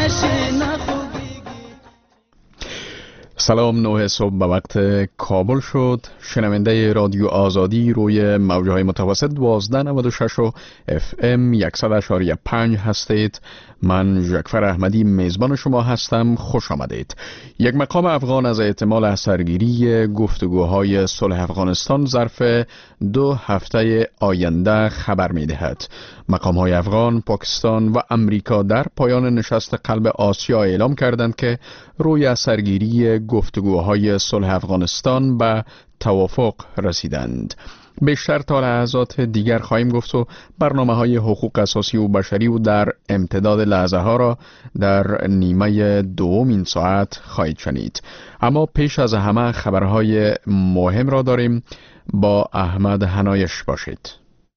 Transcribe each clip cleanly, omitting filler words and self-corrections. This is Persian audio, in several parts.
سلام، 9 صبح به وقت کابل شد. شنونده رادیو آزادی روی موجهای متوسط 1296 و FM 100.5 هستید. من ژکفر احمدی میزبان شما هستم. خوش آمدید. یک مقام افغان از احتمال اثرگیری گفتگوهای صلح افغانستان ظرف 2 هفته آینده خبر می دهد. مقام‌های افغان، پاکستان و امریکا در پایان نشست قلب آسیا اعلام کردند که روی اثرگیری گفتگوهای صلح افغانستان به توافق رسیدند. بیشتر تا لحظات دیگر خواهیم گفت و برنامه‌های حقوق اساسی و بشری و در امتداد لحظه ها را در نیمه دوم این ساعت خواهید شنید. اما پیش از همه خبرهای مهم را داریم. با احمد هنایش باشید.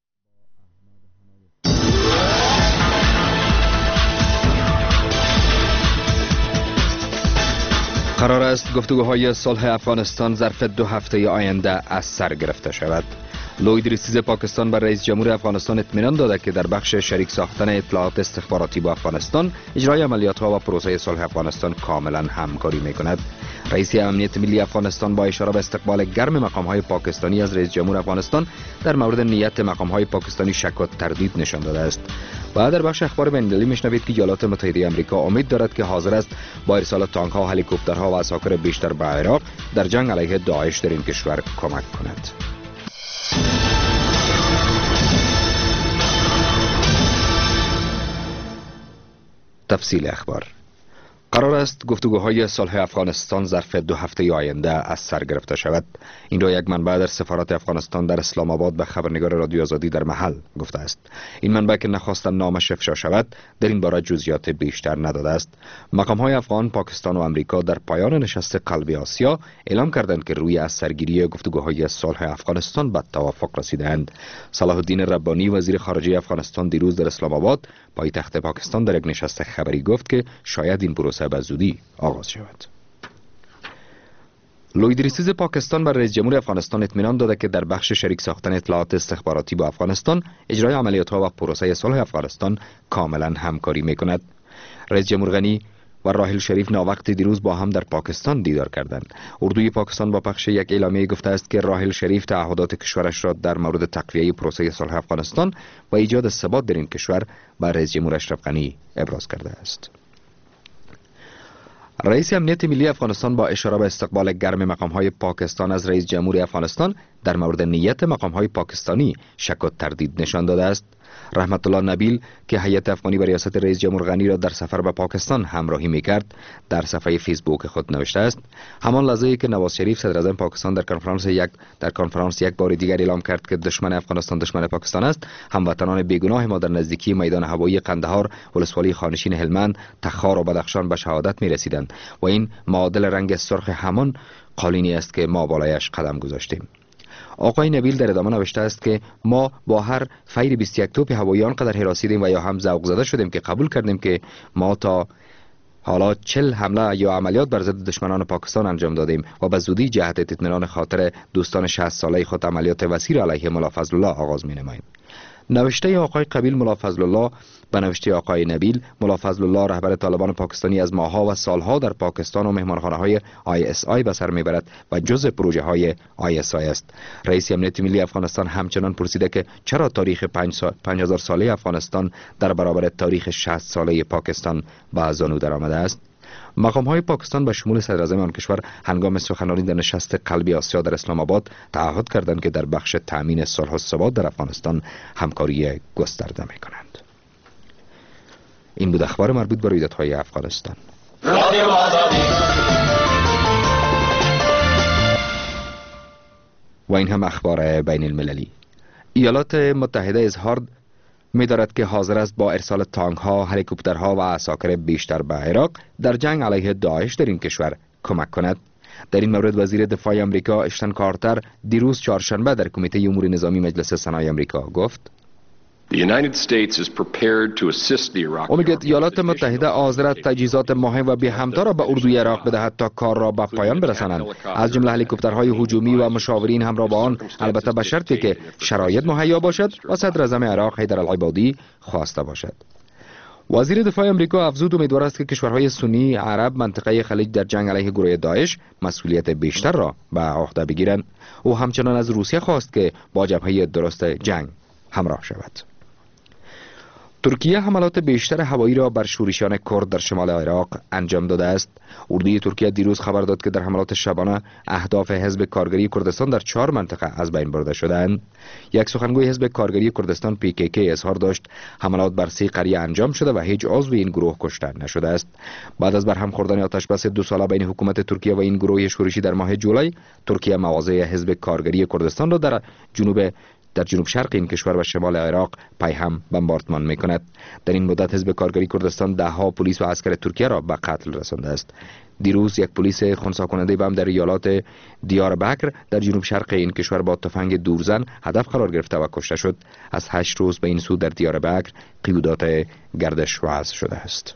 قرار است گفتگوهای صلح افغانستان ظرف 2 هفته آینده از سر گرفته شود. لوید ریسیز پاکستان بر رئیس جمهور افغانستان اطمینان داده که در بخش شریک ساختن اطلاعات استخباراتی با افغانستان، اجرای عملیات‌ها و پروسه صلح افغانستان کاملا همکاری می‌کند. رئیس امنیت ملی افغانستان با اشاره به استقبال گرم مقام‌های پاکستانی از رئیس جمهور افغانستان در مورد نیت مقام‌های پاکستانی شک و تردید نشان داده است. و در بخش اخبار بین‌المللی میشنوید که ایالات متحده آمریکا امید دارد که حاضر است با ارسال تانک‌ها و هلیکوپترها و عساکر بیشتر به عراق در جنگ علیه داعش در این کشور کمک کند. تفصیل اخبار. قرار است گفتگوهای صلح افغانستان ظرف 2 هفته آینده از سر گرفته شود. این را یک منبع در سفارت افغانستان در اسلام آباد به خبرنگار رادیو آزادی در محل گفته است. این منبع که نخواست نامش افشا شود در این باره جزئیات بیشتر نداده است. مقام‌های افغان، پاکستان و آمریکا در پایان نشست قلب آسیا اعلام کردند که روی اثرگیری گفتگوهای صلح افغانستان به توافق رسیدند. صلاح الدین ربانی وزیر خارجه افغانستان دیروز در اسلام آباد پایتخت پاکستان در یک نشست خبری گفت که شاید این پروسه به زودی آغاز شود. لوید ریسیز پاکستان بر رئیس جمهور افغانستان اطمینان داده که در بخش شریک ساختن اطلاعات استخباراتی با افغانستان، اجرای عملیات‌ها و پروسه صلح افغانستان کاملا همکاری می‌کند. رئیس جمهور غنی و راحل شریف ناوقت دیروز با هم در پاکستان دیدار کردند. اردوی پاکستان با پخش یک اعلامیه گفته است که راحل شریف تعهدات کشورش را در مورد تقویه پروسه صلح افغانستان و ایجاد ثبات در این کشور به رئیس جمهور اشرف غنی ابراز کرده است. رئیس امنیت ملی افغانستان با اشاره به استقبال گرم مقام‌های پاکستان از رئیس جمهور افغانستان در مورد نیت مقام‌های پاکستانی شک و تردید نشان داده است. رحمت الله نبیل که هیئت افغانی به ریاست رئیس جمهور غنی را در سفر به پاکستان همراهی می‌کرد، در صفحه فیسبوک خود نوشته است: همان لحظه‌ای که نواز شریف صدر اعظم پاکستان در کنفرانس یک بار دیگر اعلام کرد که دشمن افغانستان دشمن پاکستان است، هموطنان بیگناه ما در نزدیکی میدان هوایی قندهار، ولسوالی خانشین هلمند، تخار و بدخشان به شهادت می‌رسیدند و این معادل رنگ سرخ همان قالینی است که ما بالایش قدم گذاشتیم. آقای نبیل در ادامه نوشته است که ما با هر فیر 21 توپ هوایی آنقدر هراسیدیم و یا هم ذوق زده شدیم که قبول کردیم که ما تا حالا 40 حمله یا عملیات بر ضد دشمنان پاکستان انجام دادیم و به زودی جهت اطمینان خاطر دوستان 60 ساله خود عملیات وسیع علیه ملا فضل الله آغاز می‌نماییم. نوشته آقای قبیل ملا فضل الله به نوشته آقای نبیل، ملا فضل الله رهبر طالبان پاکستانی از ماه‌ها و سالها در پاکستان و مهمانخانه‌های ISI به سر میبرد و جزء پروژه‌های ISI است. رئیس امنیت ملی افغانستان همچنان پرسیده که چرا تاریخ 5000 ساله افغانستان در برابر تاریخ 60 ساله پاکستان به زانو درآمده است. مقام‌های پاکستان به شمول صدر اعظم آن کشور هنگام سخنرانی در نشست قلب آسیا در اسلام آباد تعهد کردند که در بخش تأمین صلح و ثبات در افغانستان همکاری گسترده می‌کنند. این بود اخبار مربوط به رویدادهای افغانستان. و این هم اخبار بین المللی. ایالات متحده اظهار می‌دارد که حاضر است با ارسال تانک‌ها، هلیکوپترها و عساکر بیشتر به عراق در جنگ علیه داعش در این کشور کمک کند. در این مورد وزیر دفاع آمریکا اشتن کارتر دیروز چهارشنبه در کمیته امور نظامی مجلس سنای آمریکا گفت: او میگوید ایالات متحده حاضر است تجهیزات مهم و بی همتا را به اردوی عراق بدهد تا کار را به پایان برسانند، از جمله هلیکوپترهای هجومی و مشاورین همراه با آن، البته به شرطی که شرایط مهیا باشد و صدر اعظم عراق حیدر العبادی خواسته باشد. وزیر دفاع امریکا افزود امیدوار است که کشورهای سنی عرب منطقه خلیج در جنگ علیه گروه داعش مسئولیت بیشتر را به عهده بگیرند. او همچنان از روسیه خواست که با جبهه درست جنگ همراه شود. ترکیه حملات بیشتر هوایی را بر شورشیان کرد در شمال عراق انجام داده است. اردوی ترکیه دیروز خبر داد که در حملات شبانه اهداف حزب کارگری کردستان در 4 منطقه از بین برده شدند. یک سخنگوی حزب کارگری کردستان PKK اظهار داشت حملات بر 3 قریه انجام شده و هیچ عضو این گروه کشته نشده است. بعد از برهم خوردن آتش بس 2 ساله بین حکومت ترکیه و این گروه شورشی در ماه جولای، ترکیه مواضع حزب کارگری کردستان را در جنوب شرق این کشور و شمال عراق پیهم بمباردمان میکند. در این مدت حزب کارگری کردستان دهها پلیس و عسکر ترکیه را به قتل رسانده است. دیروز یک پلیس خنثی کننده بم در ایالات دیاربکر در جنوب شرق این کشور با تفنگ دورزن هدف قرار گرفته و کشته شد. از 8 روز به این سو در دیاربکر قیودات گردش وضع شده است.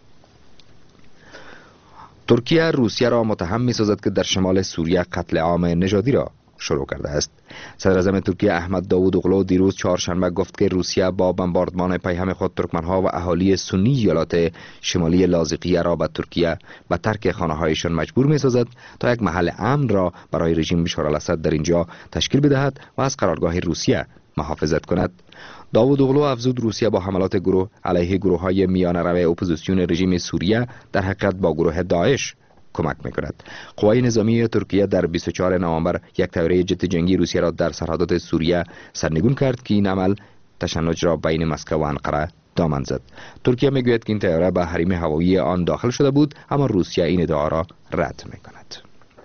ترکیه روسیه را متهم می‌سازد که در شمال سوریه قتل عام نژادی را شروع کرده است. صدر اعظم ترکیه احمد داوودوغلو دیروز چهارشنبه گفت که روسیه با بمباردمان پیهم خود ترکمنها و اهالی سنی ایالات شمالی لاذقیه را به ترکیه به ترک خانه‌هایشان مجبور می‌سازد تا یک محل امن را برای رژیم بشار الاسد در اینجا تشکیل بدهد و از قرارگاه روسیه محافظت کند. داوودوغلو افزود روسیه با حملات گروه علیه گروه‌های میانه‌رو اپوزیسیون رژیم سوریه در حقیقت با گروه داعش کمک میکند. قوای نظامی ترکیه در 24 نوامبر یک طیاره جت جنگی روسیه را در سرحدات سوریه سرنگون کرد که این عمل تشنج را بین مسکو و انقره دامن زد. ترکیه میگوید که این طیاره به حریم هوایی آن داخل شده بود، اما روسیه این ادعا را رد میکند.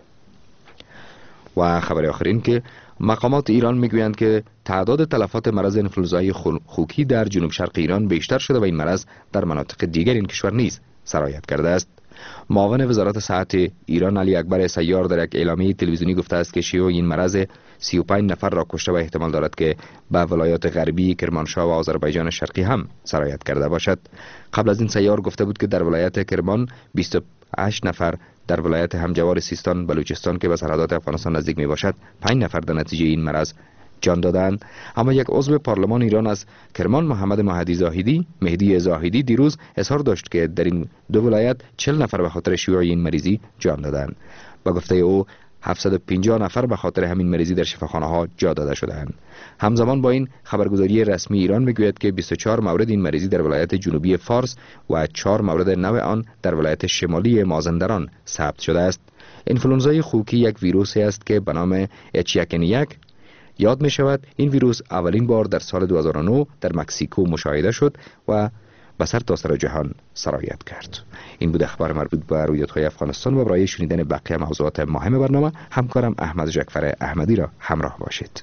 و خبر آخرین که مقامات ایران میگویند که تعداد تلفات مرض انفلوئنزای خوکی در جنوب شرق ایران بیشتر شده و این مرض در مناطق دیگر این کشور نیز سرایت کرده است. معاون وزارت صحت ایران علی اکبر سیار در یک اعلامیه تلویزیونی گفته است که شیوع این مرض 35 نفر را کشته و احتمال دارد که به ولایات غربی کرمانشاه و آذربایجان شرقی هم سرایت کرده باشد. قبل از این سیار گفته بود که در ولایت کرمان 28 نفر، در ولایت همجوار سیستان بلوچستان که به سرحدات افغانستان نزدیک می باشد 5 نفر در نتیجه این مرض جان دادند. اما یک عضو پارلمان ایران از کرمان محمد مهدی زاهدی دیروز اظهار داشت که در این 2 ولایت 40 نفر به خاطر شیوع این مریضی جان دادند. با گفته او 750 نفر به خاطر همین مریضی در شفاخانه ها جا داده شدند. همزمان با این خبرگزاری رسمی ایران میگوید که 24 مورد این مریضی در ولایت جنوبی فارس و 4 مورد نوع آن در ولایت شمالی مازندران ثبت شده است. انفلوئنزای خوکی یک ویروسی است که به نام H1N1 یاد می شود. این ویروس اولین بار در سال 2009 در مکزیکو مشاهده شد و به سرتاسر جهان سرایت کرد. این بود اخبار مربوط به رویدادهای افغانستان و برای شنیدن بقیه موضوعات مهم برنامه همکارم احمد جعفر احمدی را همراه باشید.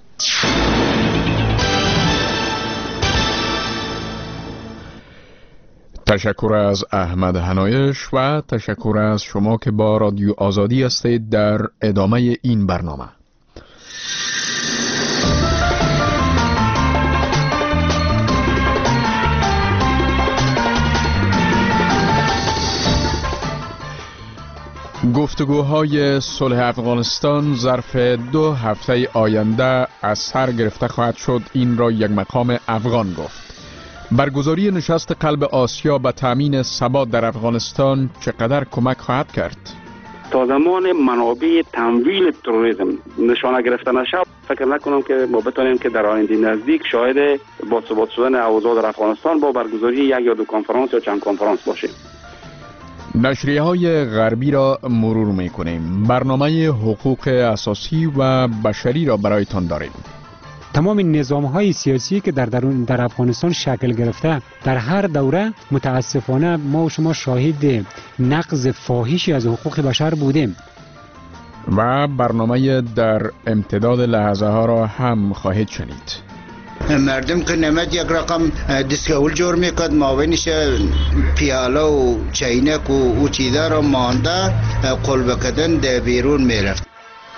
تشکر از احمد حنایش و تشکر از شما که با رادیو آزادی هستید. در ادامه این برنامه گفتگوهای صلح افغانستان ظرف 2 هفته آینده از سر گرفته خواهد شد. این را یک مقام افغان گفت. برگزاری نشست قلب آسیا به تامین ثبات در افغانستان چقدر کمک خواهد کرد؟ تا زمان منابع تمویل تروریسم نشانه گرفته نشه، فکر نکنم که ما بتونیم که در آینده نزدیک شاهد باثبات شدن اوضاع در افغانستان با برگزاری 1 یا 2 کنفرانس یا چند کنفرانس باشیم. نشریه های غربی را مرور می کنیم. برنامه حقوق اساسی و بشری را برایتان داریم. تمام نظام‌های سیاسی که در افغانستان شکل گرفته در هر دوره متاسفانه ما و شما شاهد نقض فاحشی از حقوق بشر بودیم. و برنامه در امتداد لحظه ها را هم خواهید شنید. مردم که نمد یک رقم دستگاه جور میکرد، ماوینش پیاله و چینک و چیزا را مانده قلب کردن در بیرون میرفت.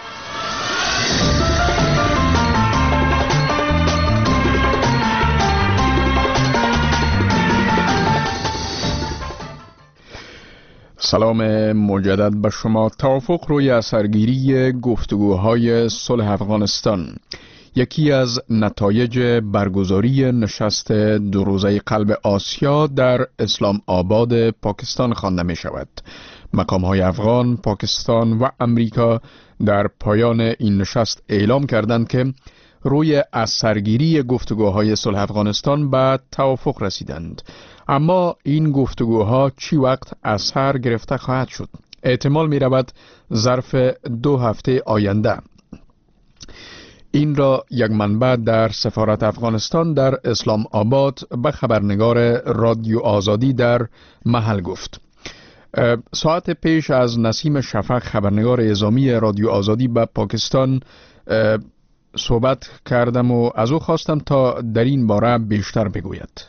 سلام مجدد به شما. توافق روی اثرگیری گفتگوهای صلح افغانستان یکی از نتایج برگزاری نشست دو روزه قلب آسیا در اسلام آباد پاکستان خوانده می شود. مقام‌های افغان، پاکستان و امریکا در پایان این نشست اعلام کردند که روی اثرگیری گفتگوهای صلح افغانستان به توافق رسیدند. اما این گفتگوها چی وقت اثر گرفته خواهد شد؟ احتمال می رود ظرف 2 هفته آینده. این را یک منبع در سفارت افغانستان در اسلام آباد به خبرنگار رادیو آزادی در محل گفت. ساعت پیش از نسیم شفق خبرنگار اعزامی رادیو آزادی به پاکستان صحبت کردم و از او خواستم تا در این باره بیشتر بگوید.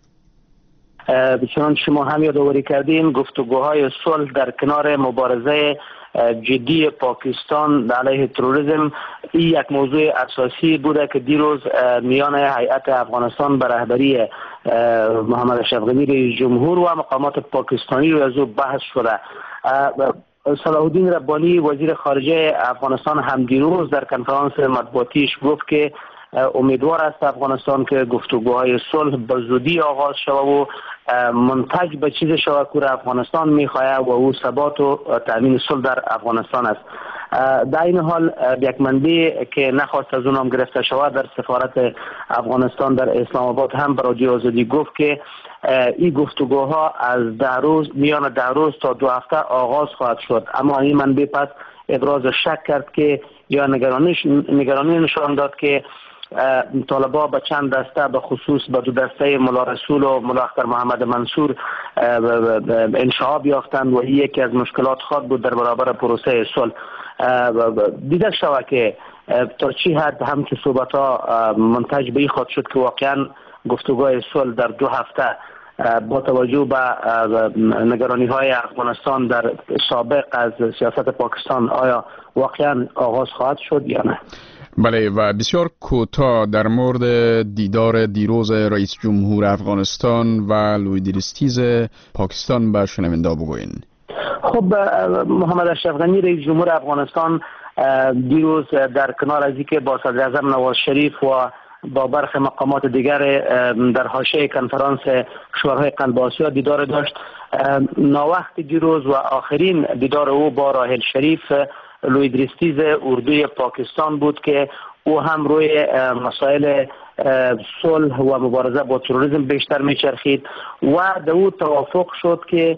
چون شما هم یادآوری کردین گفتگوهای صلح در کنار مبارزه جدی پاکستان علیه تروریسم این یک موضوع اساسی بوده که دیروز میان هیئت افغانستان به رهبری محمد اشرف غنی رئیس جمهور و مقامات پاکستانی رو از او بحث شده. صلاح الدین ربانی وزیر خارجه افغانستان هم دیروز در کنفرانس مطبوعاتیش گفت که امیدوار است افغانستان که گفتگوهای صلح به زودی آغاز شود و منتج به چیز شود که افغانستان میخواهد و او ثبات و تامین صلح در افغانستان است. در این حال یک منبع که نخواست از اونم گرفته شود در سفارت افغانستان در اسلام آباد هم به رادیو آزادی گفت که این گفتگوها از 10 روز میان 10 روز تا 2 هفته آغاز خواهد شد. اما این منبع پس ابراز شک کرد که یا نگرانی نشان داد که طالبا به چند دسته به خصوص به 2 دسته ملا رسول و ملا اختر محمد منصور انشعاب یافتند و این یکی از مشکلات خود بود در برابر پروسه صلح. دیده شود که تا چی حد هم که صحبت ها منتج به این خواهد شد که واقعا گفتگوهای صلح در 2 هفته با توجه به نگرانی های افغانستان در سابق از سیاست پاکستان آیا واقعا آغاز خواهد شد یا نه؟ بله، و بسیار کوتاه در مورد دیدار دیروز رئیس جمهور افغانستان و لویدریستیز پاکستان به شنونده بگوین. خب محمد اشرف غنی رئیس جمهور افغانستان دیروز در کنار از اینکه با صدر اعظم نواز شریف و با برخی مقامات دیگر در حاشیه کنفرانس شورای قلب آسیا دیدار داشت، ناوقت دیروز و آخرین دیدار او با راحل شریف لویدریستیز اردوی پاکستان بود که او هم روی مسائل صلح و مبارزه با تروریسم بیشتر میچرخید و در او توافق شد که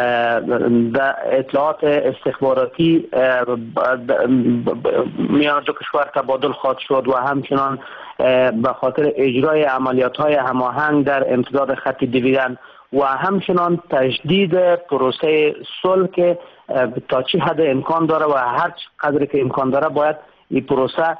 در اطلاعات استخباراتی میان دو کشور تبادل خواهد شد و همچنان به خاطر اجرای عملیات‌های هماهنگ در امتداد خط دیویدن و همچنان تجدید پروسه صلح که تا چه حد امکان داره و هر قدر که امکان داره باید این پروسه.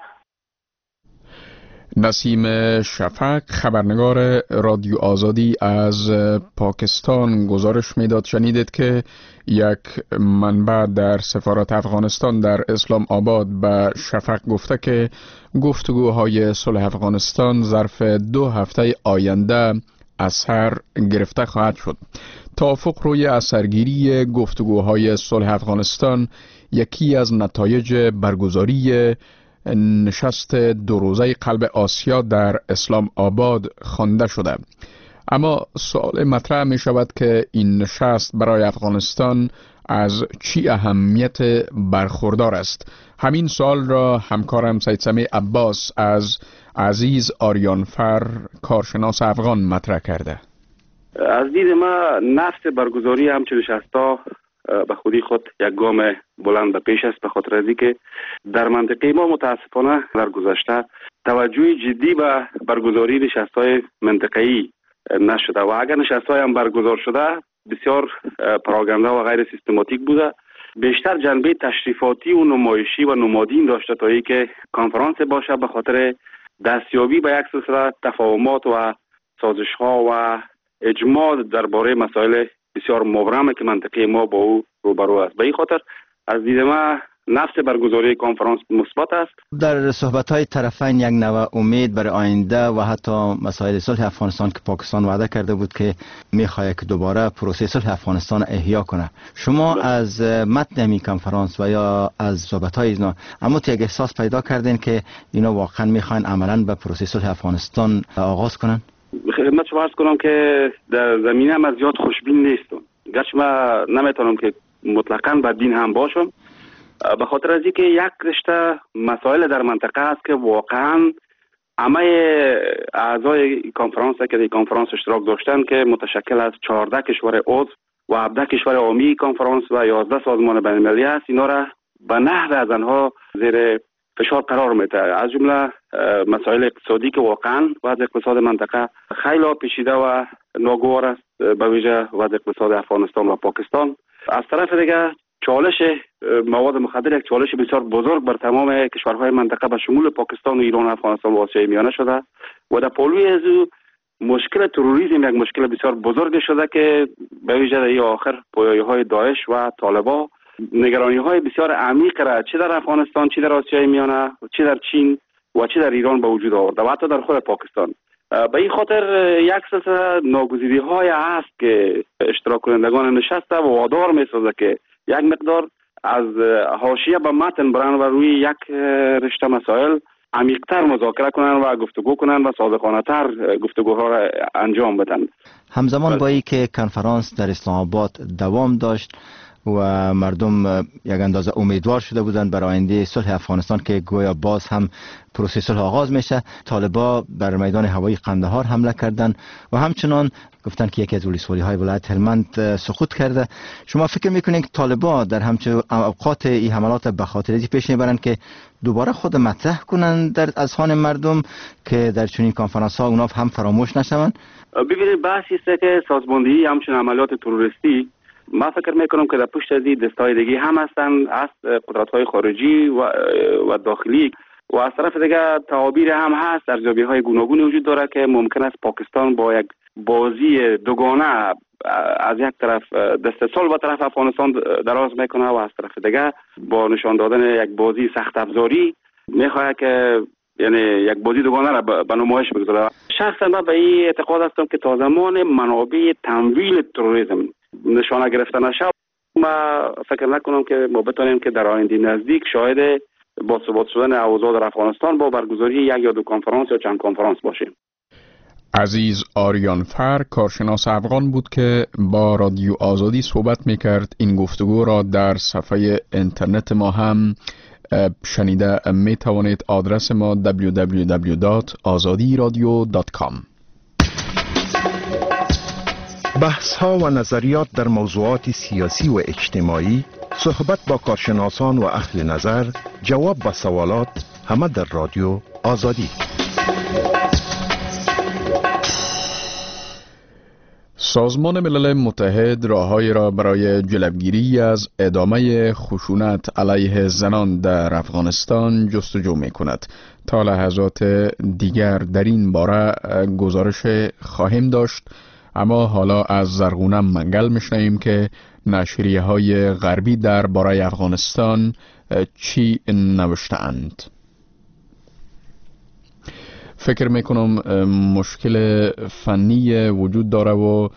نسیم شفق خبرنگار رادیو آزادی از پاکستان گزارش میداد. شنیدید که یک منبع در سفارت افغانستان در اسلام آباد به شفق گفته که گفتگوهای صلح افغانستان ظرف 2 هفته آینده اثر گرفته خواهد شد. توافق روی اثرگیری گفتگوهای صلح افغانستان یکی از نتایج برگزاری نشست 2 روزه قلب آسیا در اسلام آباد خوانده شده. اما سوال مطرح می شود که این نشست برای افغانستان از چی اهمیت برخوردار است؟ همین سوال را همکارم سید سمیع عباس از عزیز آریانفر کارشناس افغان مطرح کرده. از دید ما نفس برگزاری همچون نشست‌ها به خودی خود یک گام بلند به پیش است، به خاطر از اینکه در منطقه ما متاسفانه در گذشته توجه جدی به برگزاری نشست‌های منطقه‌ای نشده و اگر نشست‌های هم برگزار شده بسیار پراگنده و غیر سیستماتیک بوده، بیشتر جنبه تشریفاتی و نمایشی و نمادین داشته تا اینکه کنفرانس باشه به خاطر دستیابی به یک سلسله تفاهمات و سازش‌ها و اجماع درباره مسائل بسیار مبرمه که منطقه ما با او روبرو است. به این خاطر از دید ما نفس برگزاری کنفرانس مثبت است. در صحبت‌های طرفین یک نوع امید برای آینده و حتی مسائل صلح افغانستان که پاکستان وعده کرده بود که می‌خواهد که دوباره پروسه صلح افغانستان احیا کنه. شما از متن همین کنفرانس و یا از صحبت‌های اینا اما یک احساس پیدا کردین که اینا واقعا می‌خواین عملاً به پروسه صلح افغانستان آغاز کنن؟ خدمت شما عرض کنم که در زمینه هم از زیاد خوشبین نیستم. گرچه من نمیتونم که مطلقاً بدبین هم باشم، به خاطر از اینکه یک رشته مسائل در منطقه است که واقعا همه اعضای کنفرانس که در کنفرانس اشتراک داشتن که متشکل از 14 کشور عضو و 17 کشور عامی کنفرانس و 11 سازمان بین المللی است، اینا را به نحو از آنها زیر فشار قرار میده. از جمله مسائل اقتصادی که واقعا وضع اقتصاد منطقه خیلی پیچیده و ناگوار است، به ویژه وضع اقتصاد افغانستان و پاکستان. از طرف دیگه چالش مواد مخدر یک چالش بسیار بزرگ بر تمام کشورهای منطقه به شمول پاکستان و ایران و افغانستان و آسیای میانه شده و در پلوی از مشکل تروریسم یک مشکل بسیار بزرگ شده که به ویژه در آخر پایه‌های داعش و طالبان نگرانی‌های بسیار عمیق را چه در افغانستان، چه در آسیای میانه، چه در چین و چه در ایران به وجود آورده و حتی در خود پاکستان. به این خاطر یک سلسله ناگزیری‌های هست که اشتراک کنندگان نشسته و وادار می‌سازه که یک مقدار از حاشیه به متن برن و روی یک رشته مسائل عمیق‌تر مذاکره کنن و گفتگو کنن و صادقانه‌تر گفتگوها را انجام بدن. همزمان با این که کنفرانس در اسلام آباد دوام داشت و مردم یک اندازه امیدوار شده بودند برای آینده صلح افغانستان که گویا باز هم پروسه صلح آغاز میشه، طالبان بر میدان هوایی قندهار حمله کردند و همچنان گفتن که یکی از ولسوالی‌های ولایت هلمند سقوط کرده. شما فکر میکنید که طالبان در همچون اوقات این حملات به خاطر اینکه پیش میبرند که دوباره خود مطرح کنند در اذهان مردم که در چنین کنفرانس‌ها اونا هم فراموش نشوند؟ ببینید بحثی است که سازماندهی همچون عملیات تروریستی، من فکر میکنم که در پشت از این دستای دیگه هم هستن، از قدرت‌های خارجی و داخلی و از طرف دیگه تعابیر هم هست، ارزیابی‌های گوناگونی وجود داره که ممکن است پاکستان با یک بازی دوگانه از یک طرف دست صلح به طرف افغانستان دراز میکنه و از طرف دیگه با نشان دادن یک بازی سخت افزاری میخواد که یعنی یک بازی دوگانه را به نمایش بگذاره. شخصا من به این اعتقاد هستم که تا زمان منابع تمویل تروریسم نشانه گرفته نشه، ما فکر نکنم که ما بتونیم که در آینده نزدیک شاهد با ثبات شدن اوضاع در افغانستان با برگزاری یک یا دو کنفرانس یا چند کنفرانس باشیم. عزیز آریانفر کارشناس افغان بود که با رادیو آزادی صحبت میکرد. این گفتگو را در صفحه اینترنت ما هم شنیده می توانید. آدرس ما www.azadiradio.com. بحث ها و نظریات در موضوعات سیاسی و اجتماعی، صحبت با کارشناسان و اهل نظر، جواب به سوالات، همه در رادیو آزادی. سازمان ملل متحد راههایی را برای جلوگیری از ادامه خشونت علیه زنان در افغانستان جستجو می کند. تا لحظات دیگر در این باره گزارش خواهیم داشت، اما حالا از زرغونه منگل میشنویم که نشریه های غربی در باره افغانستان چی نوشته‌اند. فکر میکنم مشکل فنی وجود داره و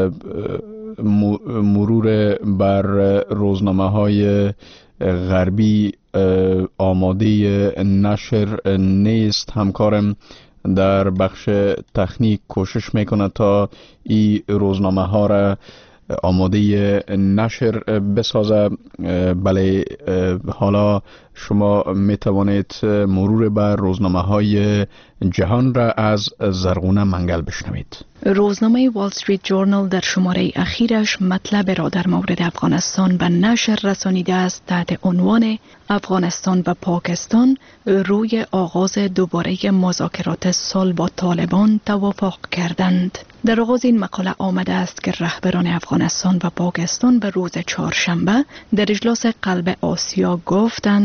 مرور بر روزنامه های غربی آماده نشر نیست. همکارم در بخش تکنیک کوشش میکنه تا این روزنامه ها را آماده نشر بسازه. بله، حالا شما می توانید مرور بر روزنامه های جهان را از زرغونه منگل بشنوید. روزنامه وال استریت جورنال در شماره اخیرش مطلب را در مورد افغانستان به نشر رسانیده است تحت عنوان افغانستان و پاکستان روی آغاز دوباره مذاکرات صلح با طالبان توافق کردند. در آغاز این مقاله آمده است که رهبران افغانستان و پاکستان به روز چهارشنبه در اجلاس قلب آسیا گفتند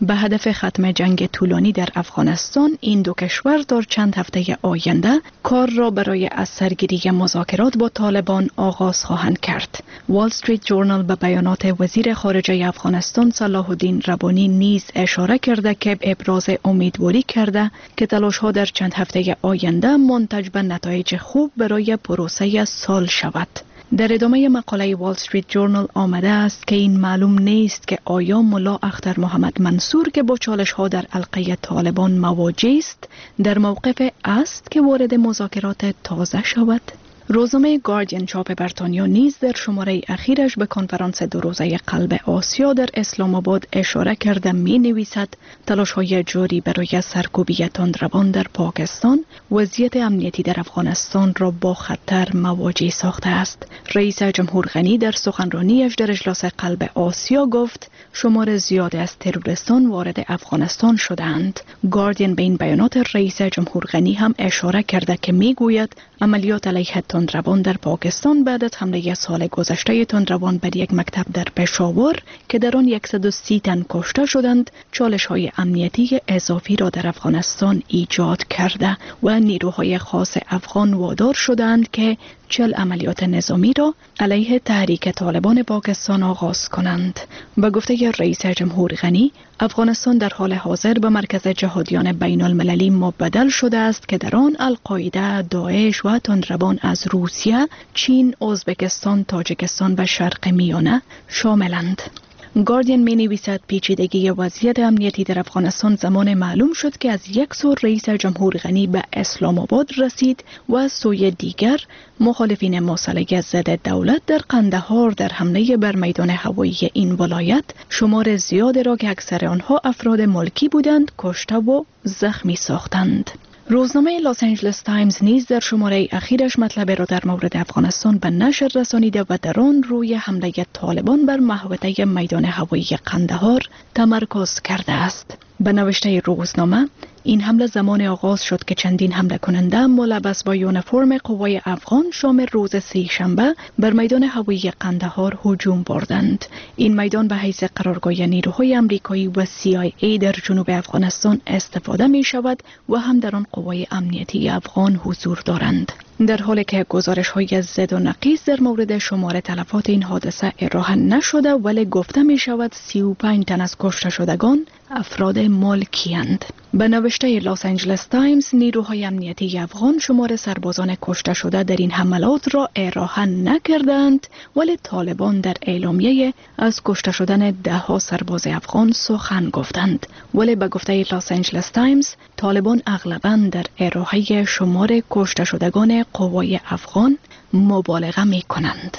به هدف ختم جنگ طولانی در افغانستان، این دو کشور در چند هفته آینده کار را برای از سرگیری مذاکرات با طالبان آغاز خواهند کرد. وال استریت جورنال به بیانات وزیر خارجه افغانستان صلاح الدین ربانی نیز اشاره کرده که ابراز امیدواری کرده که تلاش‌ها در چند هفته آینده منتج به نتایج خوب برای پروسه صلح شود. در ادامه مقاله وال استریت جورنال آمده است که این معلوم نیست که آیا ملا اختر محمد منصور که با چالش‌ها در حلقه طالبان مواجه است در موقف است که وارد مذاکرات تازه شود. روزنامه گاردین چاپ بریتانیا نیز در شماره اخیرش به کنفرانس دو روزه قلب آسیا در اسلام آباد اشاره کرده می نویسد تلاش‌های جاری برای سرکوبی تندروان در پاکستان وضعیت امنیتی در افغانستان را با خطر مواجه ساخته است. رئیس جمهور غنی در سخنرانیش در اجلاس قلب آسیا گفت شمار زیادی از تروریستان وارد افغانستان شدند. گاردین به این بیانات رئیس جمهور غنی هم اشاره کرده که می گوید عملیات علیه تندروان در پاکستان بعد از حمله سال گذشته تندروان بر یک مکتب در پشاور که در آن 130 تن کشته شدند، چالش‌های امنیتی اضافی را در افغانستان ایجاد کرده و نیروهای خاص افغان وادار شدند که 40 عملیات نظامی را علیه تحریک طالبان پاکستان آغاز کنند. به گفته رئیس جمهور غنی، افغانستان در حال حاضر به مرکز جهادیان بین المللی مبدل شده است که در آن القاعده، داعش و تندروان از روسیه، چین، ازبکستان، تاجیکستان و شرق میانه شاملند. گاردین می نویسد پیچیدگی وضعیت امنیتی در افغانستان زمان معلوم شد که از یک سو رئیس جمهور غنی به اسلام آباد رسید و از سوی دیگر مخالفین مسلح ضد دولت در قندهار در حمله بر میدان هوایی این ولایت شمار زیادی را که اکثر آنها افراد ملکی بودند کشته و زخمی ساختند. روزنامه لاس آنجلس تایمز نیز در شماره اخیرش مطلب را در مورد افغانستان به نشر رسانیده و در آن روی حمله طالبان بر محوطه میدان هوایی قندهار تمرکز کرده است. به نوشته روزنامه، این حمله زمان آغاز شد که چندین حمله کننده ملبس با یونیفرم قوای افغان شام روز سه‌شنبه بر میدان هوایی قندهار هجوم بردند. این میدان به حیث قرارگاه نیروهای آمریکایی و CIA در جنوب افغانستان استفاده می شود و هم در آن قوای امنیتی افغان حضور دارند. در حالی که گزارش‌های زد و نقیص در مورد شمار تلفات این حادثه ارائه نشده، ولی گفته می شود 35 تن از کشته شدگان افراد ملکی‌اند. به نوشته لاس آنجلس تایمز، نیروهای امنیتی افغان شمار سربازان کشته شده در این حملات را ارائه نکردند، ولی طالبان در اعلامیه از کشته شدن 10 سرباز افغان سخن گفتند. ولی به گفته لاس آنجلس تایمز، طالبان اغلباً در ارائه شمار کشته شدگان قوای افغان مبالغه می کنند.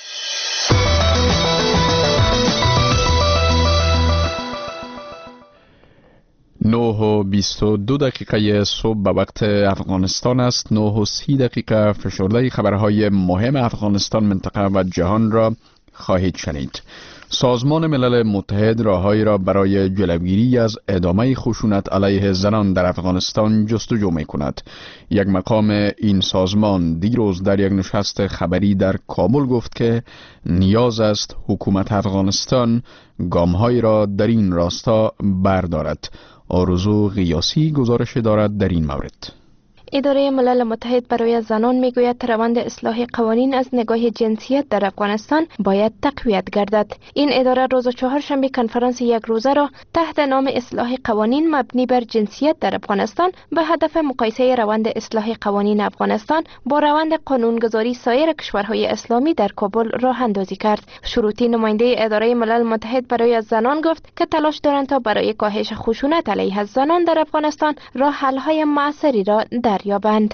9:22 صبح به وقت افغانستان است. 9:30 فشرده خبرهای مهم افغانستان، منطقه و جهان را خواهید شنید. سازمان ملل متحد راههایی را برای جلوگیری از ادامه خشونت علیه زنان در افغانستان جستجو می کند. یک مقام این سازمان دیروز در یک نشست خبری در کابل گفت که نیاز است حکومت افغانستان گامهایی را در این راستا بردارد. آرزو غیاسی گزارش دارد در این مورد. اداره ملل متحد برای زنان میگوید روند اصلاح قوانین از نگاه جنسیت در افغانستان باید تقویت گردد. این اداره روز چهارشنبه کنفرانس یک روزه را تحت نام اصلاح قوانین مبنی بر جنسیت در افغانستان به هدف مقایسه روند اصلاح قوانین افغانستان با روند قانونگذاری سایر کشورهای اسلامی در کابل راه اندازی کرد. شروطی نماینده اداره ملل متحد برای زنان گفت که تلاش دارند تا برای کاهش خشونت علیه زنان در افغانستان راه حل‌های موثری را دریابند.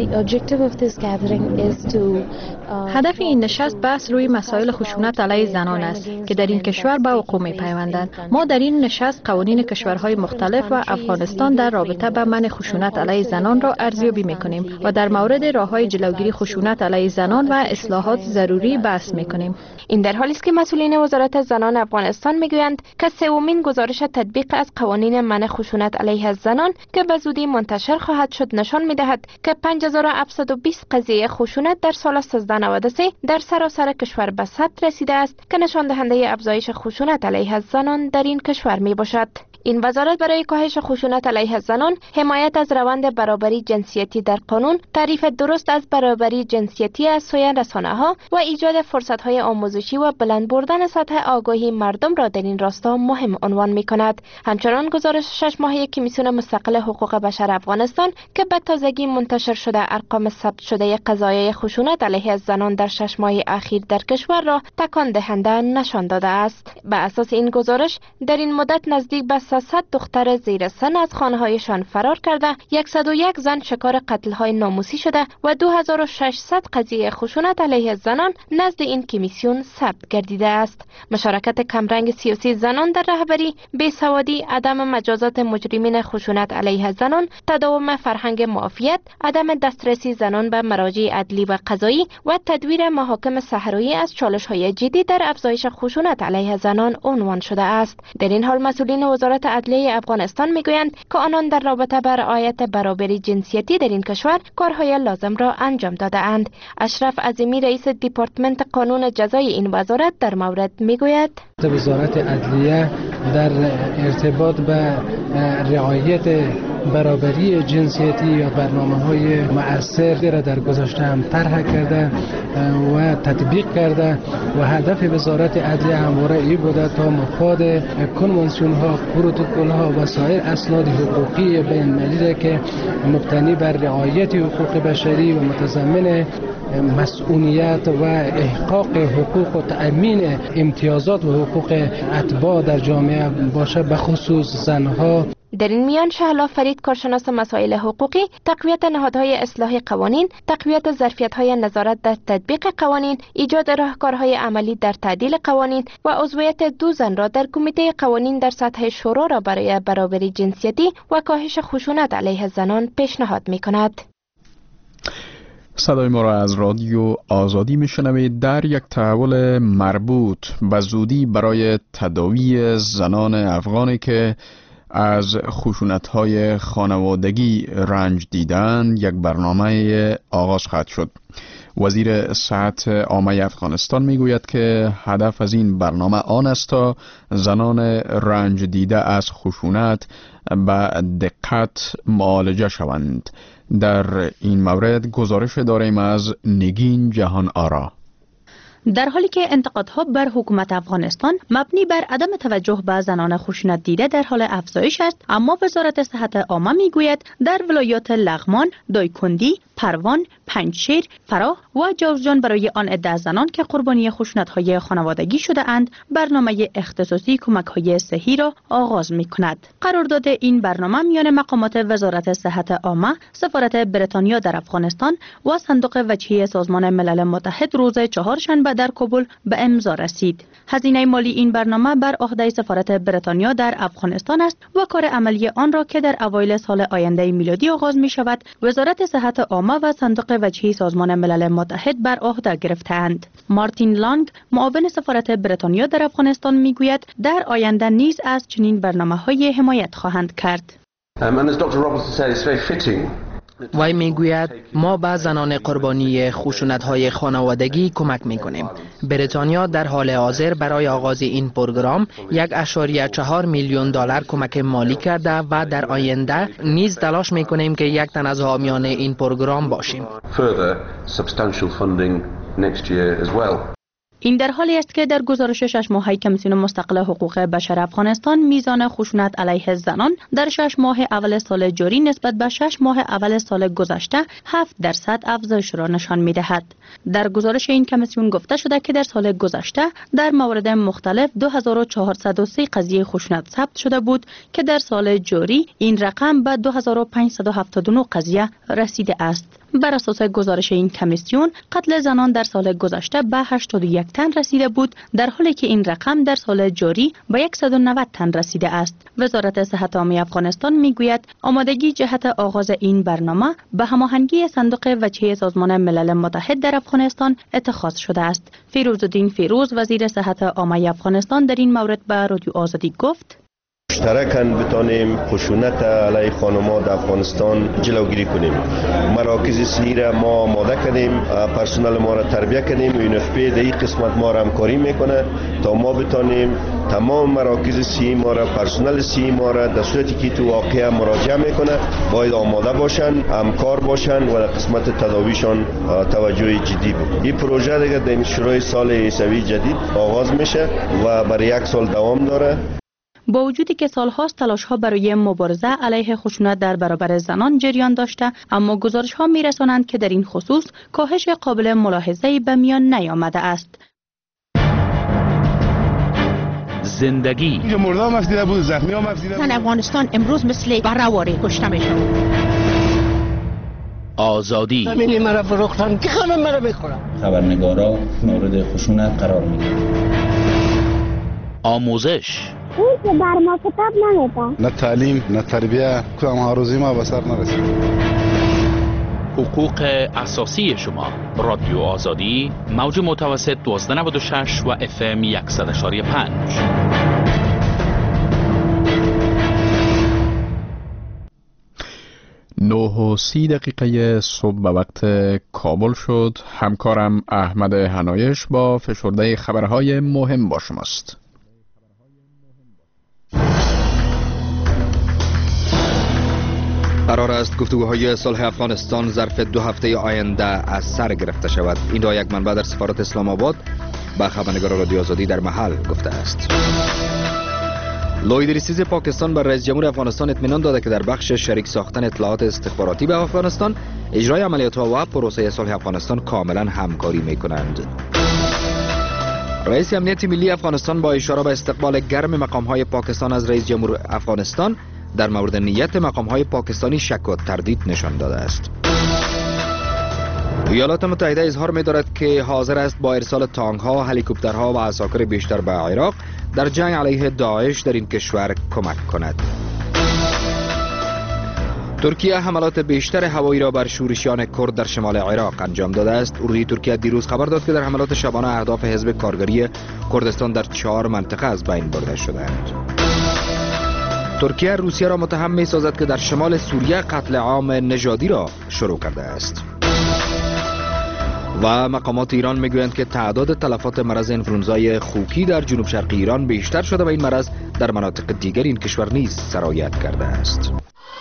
هدف این نشست بحث روی مسائل خشونت علیه زنان است که در این کشور به حقوق می‌پیوندند. ما در این نشست قوانین کشورهای مختلف و افغانستان در رابطه با منع خشونت علیه زنان را ارزیابی می‌کنیم و در مورد راه‌های جلوگیری خشونت علیه زنان و اصلاحات ضروری بحث می‌کنیم. این در حالی است که مسئولین وزارت زنان افغانستان می‌گویند که سومین گزارش تطبیق از قوانین منع خشونت علیه زنان که به زودی منتشر خواهد شد نشان می‌دهد که 5720 قضیه خشونت در سال 1393 در سراسر کشور به ثبت رسیده است که نشان دهنده افزایش خشونت علیه زنان در این کشور می باشد. این وزارت برای کاهش خشونت علیه زنان، حمایت از روند برابری جنسیتی در قانون، تعریف درست از برابری جنسیتی از سوی رسانه‌ها و ایجاد فرصت‌های آموزشی و بلند بردن سطح آگاهی مردم را در این راستا مهم عنوان می‌کند. همچنان گزارش 6 ماهه کمیسیون مستقل حقوق بشر افغانستان که به تازگی منتشر شده ارقام ثبت شده قضایای خشونت علیه زنان در 6 ماه اخیر در کشور را تکان دهنده نشان داده است. به اساس این گزارش در این مدت نزدیک به 300 دختر زیر سن از خانه‌هایشان فرار کرده، 101 زن شکار قتل‌های ناموسی شده و 2600 قضیه خشونت علیه زنان نزد این کمیسیون ثبت گردیده است. مشارکت کمرنگ سیاسی زنان در رهبری، بیسوادی، عدم مجازات مجرمین خشونت علیه زنان، تداوم فرهنگ معافیت، عدم دسترسی زنان به مراجع عدلی و قضایی و تدویر محاکم صحرایی از چالش‌های جدی در افزایش خشونت علیه زنان عنوان شده است. در این حال مسئولین وزارت عدلیه افغانستان میگویند که آنان در رابطه با رعایت برابری جنسیتی در این کشور کارهای لازم را انجام داده اند. اشرف عظیمی رئیس دپارتمنت قانون جزای این وزارت در مورد میگوید: وزارت عدلیه در ارتباط به رعایت برابری جنسیتی یا برنامه‌های مؤثر را در گذشته هم طرح کرده و تطبیق کرده و هدف وزارت عدلیه همواره این بوده تا مفاد کنوانسیون‌ها، پروتکل‌ها و سایر اسناد حقوقی بین‌المللی که مبتنی بر رعایت حقوق بشری و متضمن مسئولیت و احقاق حقوق و تأمین امتیازات و حقوق اتباع در جامعه باشه، به خصوص زنها. در این میان شهلا فرید، کارشناس مسائل حقوقی، تقویت نهادهای اصلاح قوانین، تقویت ظرفیت‌های نظارت در تطبیق قوانین، ایجاد راهکارهای عملی در تعدیل قوانین و عضویت 2 زن را در کمیته قوانین در سطح شورا را برای برابری جنسیتی و کاهش خشونت علیه زنان پیشنهاد می‌کند. صدای ما را از رادیو آزادی میشنوید. در یک تحول مربوط به زودی برای تداوی زنان افغانی که از خشونت‌های خانوادگی رنج دیدند یک برنامه آغاز خواهد شد. وزیر صحت عامه افغانستان میگوید که هدف از این برنامه آن است تا زنان رنج دیده از خشونت به دقت معالجه شوند. در این مورد گزارش داریم از نگین جهان آرا. در حالی که انتقادها بر حکومت افغانستان مبنی بر عدم توجه به زنان خشونت دیده در حال افزایش است، اما وزارت صحت عامه میگوید در ولایات لغمان، دایکندی، پروان، پنجشیر، فراه و جوزجان برای آن عده زنان که قربانی خشونت‌های خانوادگی شده اند برنامه اختصاصی کمک‌های صحی را آغاز می‌کند. قرارداد این برنامه میان مقامات وزارت صحت عامه، سفارت بریتانیا در افغانستان و صندوق وجهی سازمان ملل متحد روز چهارشنبه در کابل به امضا رسید. هزینه مالی این برنامه بر عهده سفارت بریتانیا در افغانستان است و کار عملی آن را که در اوایل سال آینده میلادی آغاز می شود، وزارت صحت عامه و صندوق وجهی سازمان ملل متحد بر عهده گرفتند. مارتین لانگ، معاون سفارت بریتانیا در افغانستان میگوید در آینده نیز از چنین برنامه‌های حمایت خواهند کرد. وی میگوید ما به زنان قربانی خشونت‌های خانوادگی کمک میکنیم. بریتانیا در حال حاضر برای آغاز این پروگرام 1.4 میلیون دلار کمک مالی کرده و در آینده نیز تلاش میکنیم که یک تن از حامیان این پروگرام باشیم. این در حالی است که در گزارش 6 ماهه کمیسیون مستقل حقوق بشر افغانستان میزان خشونت علیه زنان در 6 ماه اول سال جاری نسبت به 6 ماه اول سال گذشته 7% افزایش را نشان می‌دهد. در گزارش این کمیسیون گفته شده که در سال گذشته در موارد مختلف 2403 قضیه خشونت ثبت شده بود که در سال جاری این رقم به 2579 قضیه رسیده است. بر اساس گزارش این کمیسیون قتل زنان در سال گذشته به 81 تن رسیده بود، در حالی که این رقم در سال جاری به 190 تن رسیده است. وزارت صحت عامه افغانستان میگوید آمادگی جهت آغاز این برنامه به هماهنگی صندوق وجهی سازمان ملل متحد در افغانستان اتخاذ شده است. فیروزالدین فیروز، وزیر صحت عامه افغانستان، در این مورد به رادیو آزادی گفت: مشترکاً بتانیم خشونت علیه خانم‌ها در افغانستان جلوگیری کنیم. مراکز صحی را ما آماده کردیم، پرسنل ما را تربیت کردیم و UNFPA در این قسمت ما را همکاری میکنه تا ما بتانیم تمام مراکز صحی ما را، پرسنل صحی ما را در صورتی که تو واقعه مراجعه میکنه باید آماده باشن، همکار باشن و در قسمت تداویشان توجه جدی بکنن. این پروژه دیگه در شروع سال عیسوی جدید آغاز میشه و برای 1 سال دوام داره. با وجودی که سالهاست تلاش‌ها برای مبارزه علیه خشونت در برابر زنان جریان داشته، اما گزارش‌ها می‌رسانند که در این خصوص کاهش قابل ملاحظه‌ای به میان نیامده است. زندگی مردم مفدیده بود، زخمی ها مفدیده بود. افغانستان امروز مثل بره‌واری کشته میشه. آزادی همین مرا فروختن که همه مرا میخورن. خبرنگارا مورد خشونت قرار میگیرن. آموزش اون که بر ما کتاب نمیده. نه تعلیم نه تربیه، کدام هاروزی ما به سر نرسید. حقوق اساسی شما. رادیو آزادی، موج متوسط 1296 و FM 100.5. 9:30 صبح به وقت کابل شد. همکارم احمد هنایش با فشرده خبرهای مهم با شماست. قرار است گفتگوهای صلح افغانستان ظرف 2 هفته آینده از سر گرفته شود. این را یک منبع در سفارت اسلام آباد به خبرنگار رادیو آزادی در محل گفته است. لوید ریسیز پاکستان بر رئیس جمهور افغانستان اطمینان داده که در بخش شریک ساختن اطلاعات استخباراتی به افغانستان، اجرای عملیات‌ها و پروسه صلح افغانستان کاملا همکاری می‌کنند. رئیس امنیت ملی افغانستان با اشاره به استقبال گرم مقام‌های پاکستان از رئیس جمهور افغانستان در مورد نیت مقام‌های پاکستانی شک و تردید نشان داده است. ایالات متحده اظهار می‌دارد که حاضر است با ارسال تانک‌ها، هلیکوپترها و عساکر بیشتر به عراق در جنگ علیه داعش در این کشور کمک کند. ترکیه حملات بیشتر هوایی را بر شورشیان کرد در شمال عراق انجام داده است. اروری ترکیه دیروز خبر داد که در حملات شبانه اهداف حزب کارگری کردستان در 4 منطقه از بین برده شدند. ترکیه روسیه را متهم می‌سازد که در شمال سوریه قتل عام نژادی را شروع کرده است. و مقامات ایران میگویند که تعداد تلفات مرض انفلونزای خوکی در جنوب شرقی ایران بیشتر شده و این مرض در مناطق دیگر این کشور نیز سرایت کرده است.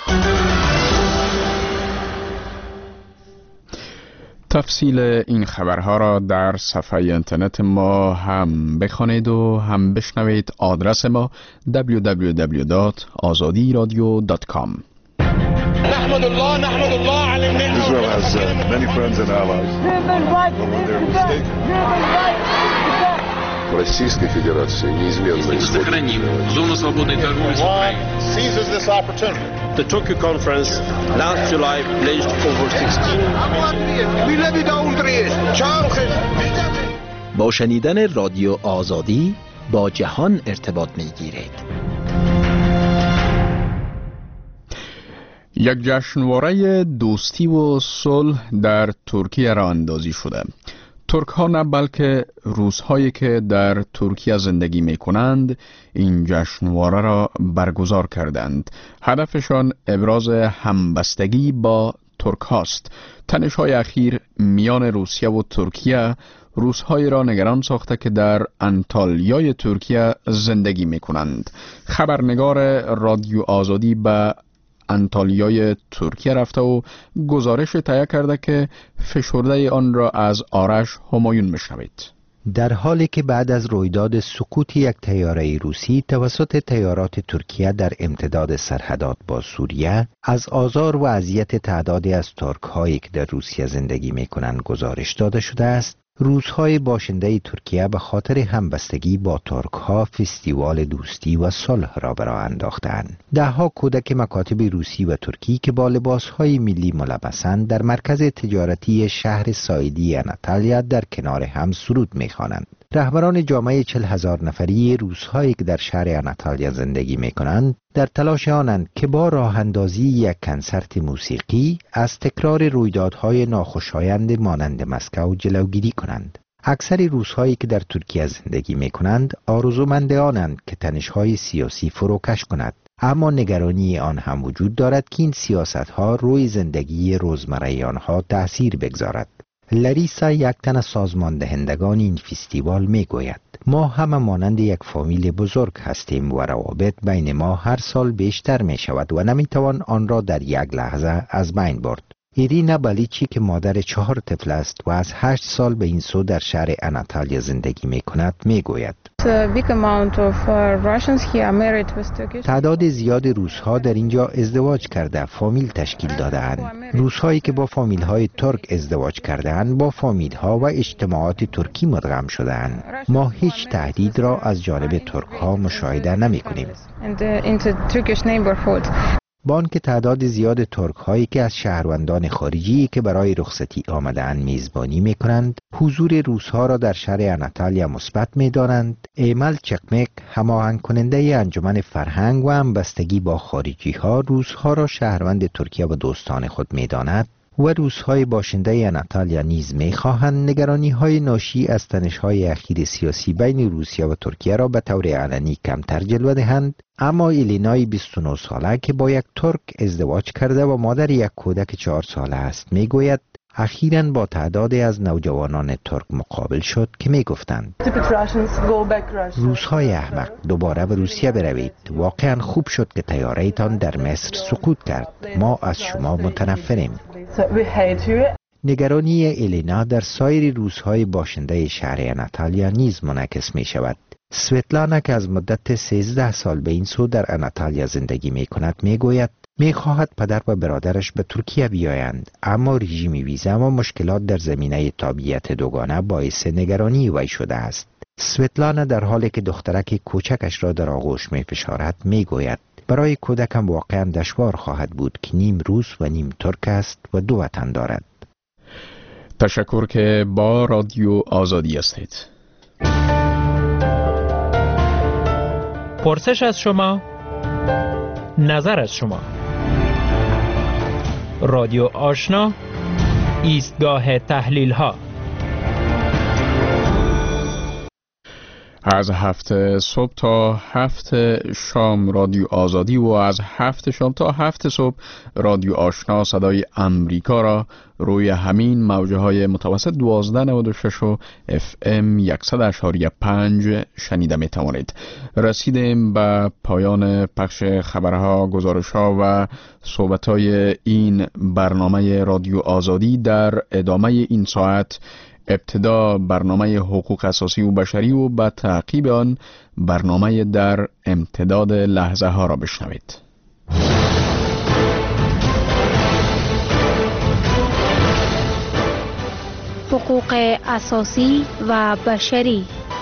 تفصیل این خبرها را در صفحه اینترنت ما هم بخوانید و هم بشنوید. آدرس ما www.azadiradio.com. نحمد الله على النعمة. Israel has many friends and allies. Российской Федерации неизменно сохраним зону свободной торговли с Украиной. Seizes this opportunity. The Tokyo conference last July pledged over 16. با شنیدن رادیو آزادی با جهان ارتباط می‌گیرید. یک جشنواره دوستی و صلح در ترکیه راه اندازی شده. ترک ها نه بلکه روس‌هایی که در ترکیه زندگی می کنند این جشنواره را برگزار کردند. هدفشان ابراز همبستگی با ترک هاست. تنش‌های اخیر میان روسیه و ترکیه روس‌هایی را نگران ساخته که در انطالیای ترکیه زندگی می کنند. خبرنگار رادیو آزادی به انطالیای ترکیه رفته و گزارش تهیه کرده که فشرده آن را از آرش همایون میشنوید. در حالی که بعد از رویداد سقوط یک طیاره روسی توسط طیارات ترکیه در امتداد سرحدات با سوریه، از آزار و اذیت تعدادی از ترک هایی که در روسیه زندگی می کنند گزارش داده شده است، روس‌های باشنده ترکیه به خاطر همبستگی با ترک‌ها فستیوال دوستی و صلح را به راه انداختند. ده‌ها کودک مکاتب روسی و ترکی که با لباس‌های ملی ملبسند در مرکز تجارتی شهر سایدی اناطالیا در کنار هم سرود می‌خوانند. رهبران جامعه 40,000 نفری روس‌هایی که در شهر اناطالیا زندگی می‌کنند در تلاش آنند که با راه اندازی یک کنسرت موسیقی از تکرار رویدادهای ناخوشایند مانند مسکو جلوگیری کنند. اکثر روس‌هایی که در ترکیه زندگی می‌کنند آرزومندانند که تنش‌های سیاسی فروکش کند، اما نگرانی آن هم وجود دارد که این سیاست‌ها روی زندگی روزمره آنها تأثیر بگذارد. لاریسا، یک تن از سازماندهندگان این فستیوال میگوید: ما همه مانند یک فامیل بزرگ هستیم و روابط بین ما هر سال بیشتر می شود و نمیتوان آن را در یک لحظه از بین برد. ایرینا بالیچی که مادر 4 طفل است و از 8 سال به این سو در شهر اناتالیا زندگی می کند می گوید: تعداد زیاد روس‌ها در اینجا ازدواج کرده فامیل تشکیل داده‌اند. روس‌هایی که با فامیل‌های ترک ازدواج کرده‌اند با فامیل‌ها و اجتماعات ترکی مدغم شده‌اند. ما هیچ تهدید را از جانب ترک‌ها مشاهده نمی‌کنیم. با آنکه تعداد زیاد ترک هایی که از شهروندان خارجی که برای رخصتی آمده‌اند میزبانی میکنند، حضور روس ها را در شهر اناتالیا مثبت میدانند. ایمل چقمک، هماهنگ کننده انجمن فرهنگ و همبستگی با خارجی ها، روس ها را شهروند ترکیه و دوستان خود میداند و روس‌های باشنده اناتالیا نیز می‌خواهند نگرانی‌های ناشی از تنش‌های اخیر سیاسی بین روسیه و ترکیه را به طور علنی کمتر جلوه دهند. اما ایلینای 29 ساله که با یک ترک ازدواج کرده و مادر یک کودک 4 ساله است میگوید اخیراً با تعدادی از نوجوانان ترک مقابل شد که میگفتند: روس‌های احمق، دوباره به روسیه بروید. واقعاً خوب شد که طیاره‌تان در مصر سقوط کرد. ما از شما متنفریم. نگرانی ایلینا در سایر روس‌های باشنده شهر اناتالیا نیز منعکس می شود. سویتلانا که از مدت 13 سال به این سو در اناتالیا زندگی می کند می گوید می خواهد پدر و برادرش به ترکیه بیایند، اما رژیم ویزا و مشکلات در زمینه تابعیت دوگانه باعث نگرانی وی شده است. سویتلانا در حالی که دخترک کوچکش را در آغوش می فشارد می گوید برای کودکم واقعا دشوار خواهد بود که نیم روس و نیم ترک است و 2 وطن دارد. تشکر که با رادیو آزادی هستید. پرسش از شما، نظر از شما. رادیو آشنا، ایستگاه تحلیل ها. از 7 صبح تا 7 شام رادیو آزادی و از 7 شام تا 7 صبح رادیو آشنا صدای امریکا را روی همین موجه های متوسط 1296 و FM 100.5 شنیده می توانید. رسیدیم به پایان پخش خبرها، گزارشها و صحبتهای این برنامه رادیو آزادی. در ادامه این ساعت ابتدا برنامه حقوق اساسی و بشری و بعد تعقیب آن برنامه در امتداد لحظه ها را بشنوید. حقوق اساسی و بشری.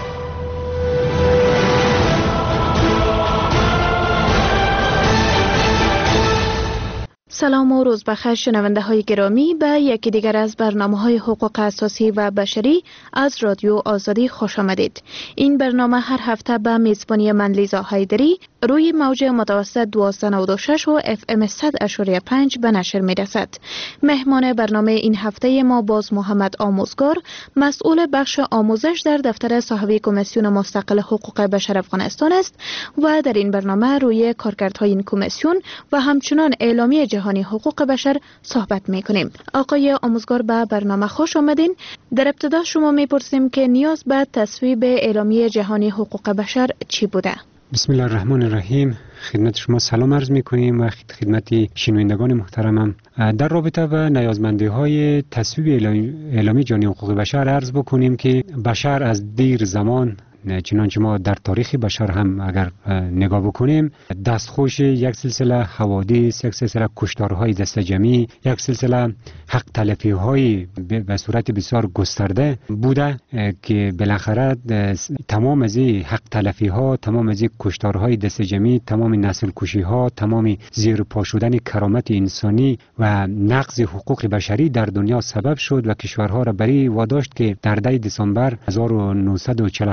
سلام و روز بخیر شنونده های گرامی، به یکی دیگر از برنامه های حقوق اساسی و بشری از رادیو آزادی خوش آمدید. این برنامه هر هفته به میزبانی من لیزا حیدری روی موج متوسط 1296 و FM 100.5 به نشر می رسد. مهمان برنامه این هفته ما باز محمد آموزگار، مسئول بخش آموزش در دفتر صاحب کمیسیون مستقل حقوق بشر افغانستان است و در این برنامه روی کارکردهای این کمیسیون و همچنان اعلامیه جهانی حقوق بشر صحبت می کنیم. آقای آموزگار به برنامه خوش آمدین. در ابتدا شما می پرسیم که نیاز به تصویب اعلامیه جهانی حقوق بشر چی بوده؟ بسم الله الرحمن الرحیم. خدمت شما سلام عرض می کنیم و خدمت شنوندگان محترمم. در رابطه با نیازمندی های تصویب اعلامیه جهانی حقوق بشر عرض بکنیم که بشر از دیر زمان، چنانچه ما در تاریخ بشر هم اگر نگاه بکنیم، دستخوش یک سلسله حوادث، یک سلسله کشتارهای دست جمعی، یک سلسله حق تلفی های به صورت بسیار گسترده بوده که بالاخره تمام از این حق تلفی ها، تمام از این کشتارهای دست جمعی، تمام نسل کشی ها، تمام زیر پا شدن کرامت انسانی و نقض حقوق بشری در دنیا سبب شد و کشورها را برای واداشت که در 10 دسامبر 1948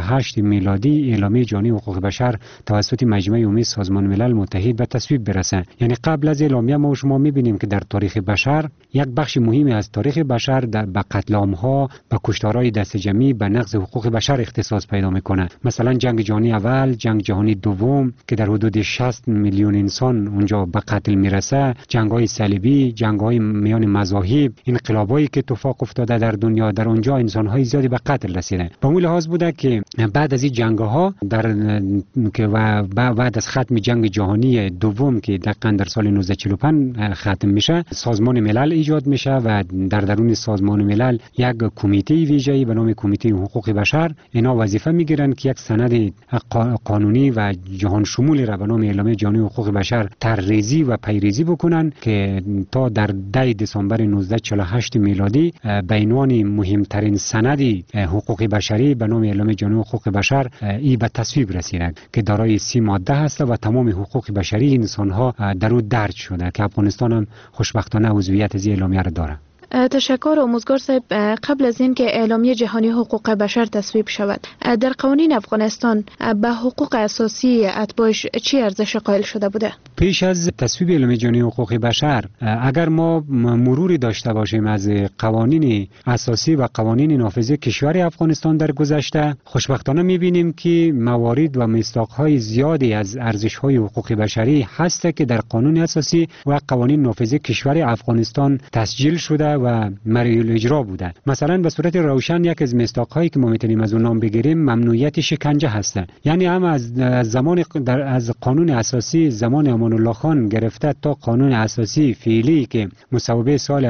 میلادی اعلامیه جهانی حقوق بشر توسط مجمع عمومی سازمان ملل متحد به تصویب برسه. یعنی قبل از اعلامیه ما و شما می‌بینیم که در تاریخ بشر یک بخش مهمی از تاریخ بشر به قتل عام‌ها، به کشتارهای دست جمعی، به نقض حقوق بشر اختصاص پیدا میکنه. مثلا جنگ جهانی اول، جنگ جهانی دوم که در حدود 60 میلیون انسان اونجا به قتل میرسه، جنگ‌های صلیبی، جنگ‌های میان مذاهب، انقلابایی که اتفاق افتاده در دنیا، در اونجا انسان‌های زیادی به قتل رسیدن. به اون لحاظ بوده که بعد از این جنگ‌ها بعد از ختم جنگ جهانی دوم که دقیقاً در سال 1945 ختم میشه، سازمان ملل ایجاد میشه و در درون سازمان ملل یک کمیته ویژه‌ای به نام کمیته حقوق بشر اینا وظیفه میگیرن که یک سند قانونی و جهان شمولی را به نام اعلامیه جهانی حقوق بشر طرح‌ریزی و پیریزی بکنن که تا در 10 دسامبر 1948 میلادی به عنوان مهمترین سند حقوق بشری به نام اعلامیه جهانی حقوق بشر ای به تصویب رسیده که دارای 30 ماده هست و تمام حقوق بشری انسان‌ها در او درج شده که افغانستان هم خوشبختانه عضویت از این اعلامیه را داره. تشکر آموزگار صاحب. قبل از این که اعلامیه جهانی حقوق بشر تصویب شود، در قوانین افغانستان به حقوق اساسی اتباعش چی ارزش قائل شده بوده؟ پیش از تصویب اعلامیه جهانی حقوق بشر اگر ما مروری داشته باشیم از قوانین اساسی و قوانین نافذه کشور افغانستان در گذشته، خوشبختانه می‌بینیم که موارد و مصداق‌های زیادی از ارزش‌های حقوق بشری هست که در قانون اساسی و قوانین نافذه کشور افغانستان تسجیل شده و مریل اجرا بوده. مثلا به صورت روشن یک از مصداق‌هایی که ما میتونیم از اون نام بگیریم ممنوعیت شکنجه هست. یعنی هم از زمان از قانون اساسی زمان امان الله خان گرفته تا قانون اساسی فعلی که مصوبه سال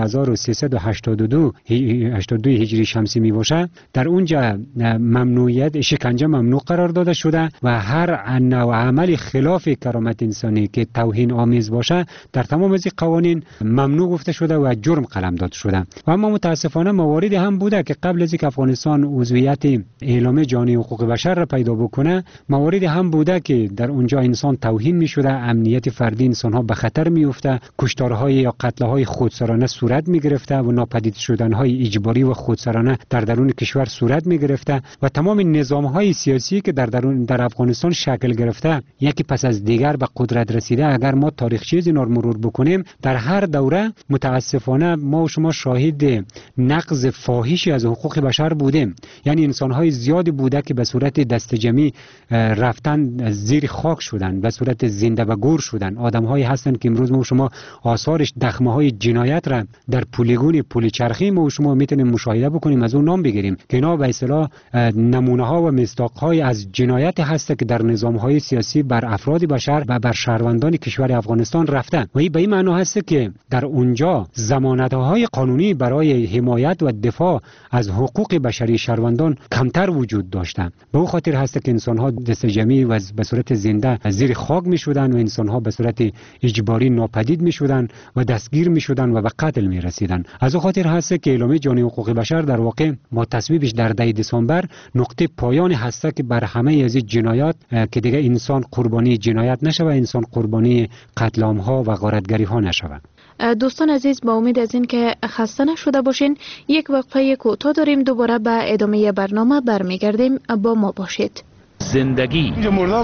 1382 هجری شمسی می باشه، در اونجا ممنوعیت شکنجه ممنوع قرار داده شده و هر نوع عمل خلاف کرامت انسانی که توهین آمیز باشه در تمام از قوانین ممنوع گفته شده و جرم قلمداد شده. و اما متاسفانه مواردی هم بوده که قبل از اینکه افغانستان عضویت اعلامیه جهانی حقوق بشر را پیدا بکنه، مواردی هم بوده که در اونجا انسان توهین می شده، امنیت فردی انسان ها به خطر می افته، کشتارهای یا قتل‌های خودسرانه صورت می گرفته و ناپدید شدن‌های اجباری و خودسرانه در درون کشور صورت می گرفته و تمام نظام‌های سیاسی که در افغانستان شکل گرفته یکی پس از دیگر به قدرت رسیده. اگر ما تاریخچه اینا رو مرور بکنیم، در هر دوره متاسفانه ما و شما شاهد نقض فاحشی از حقوق بشر بودیم. یعنی انسان‌های زیادی بوده که به صورت دست جمعی رفتن زیر خاک شدن، به صورت زنده و گور شدن. آدم‌هایی هستند که امروز ما و شما آثارش دخمه‌های جنایت را در پلیگون پلیچرخی ما و شما میتونیم مشاهده بکنیم، از اون نام بگیریم که اینا به اصطلاح نمونه‌ها و مصداق‌های از جنایت هست که در نظام‌های سیاسی بر افراد بشر و بر شهروندان کشور افغانستان رفتن. و این به این معنی هست که در اونجا ضمانت‌های قانونی برای حمایت و دفاع از حقوق بشری شهروندان کمتر وجود داشتند. به اون خاطر هست که انسان‌ها دست جمعی و به صورت زنده زیر خاک می‌شدند و انسان‌ها به صورت اجباری ناپدید می‌شدند و دستگیر می‌شدند و به قتل می‌رسیدند. از اون خاطر هست که اعلامیه جهانی حقوق بشر در واقع با تصویبش در 10 دسامبر نقطه پایان هست که بر همه از این جنایات که دیگه انسان قربانی جنایت نشه و انسان قربانی قتل عام‌ها و غارتگری‌ها نشه. دوستان عزیز، با امید از این که خسته نشده باشین، یک وقفه کوتاه داریم، دوباره به ادامه برنامه برمیگردیم. با ما باشید. زندگی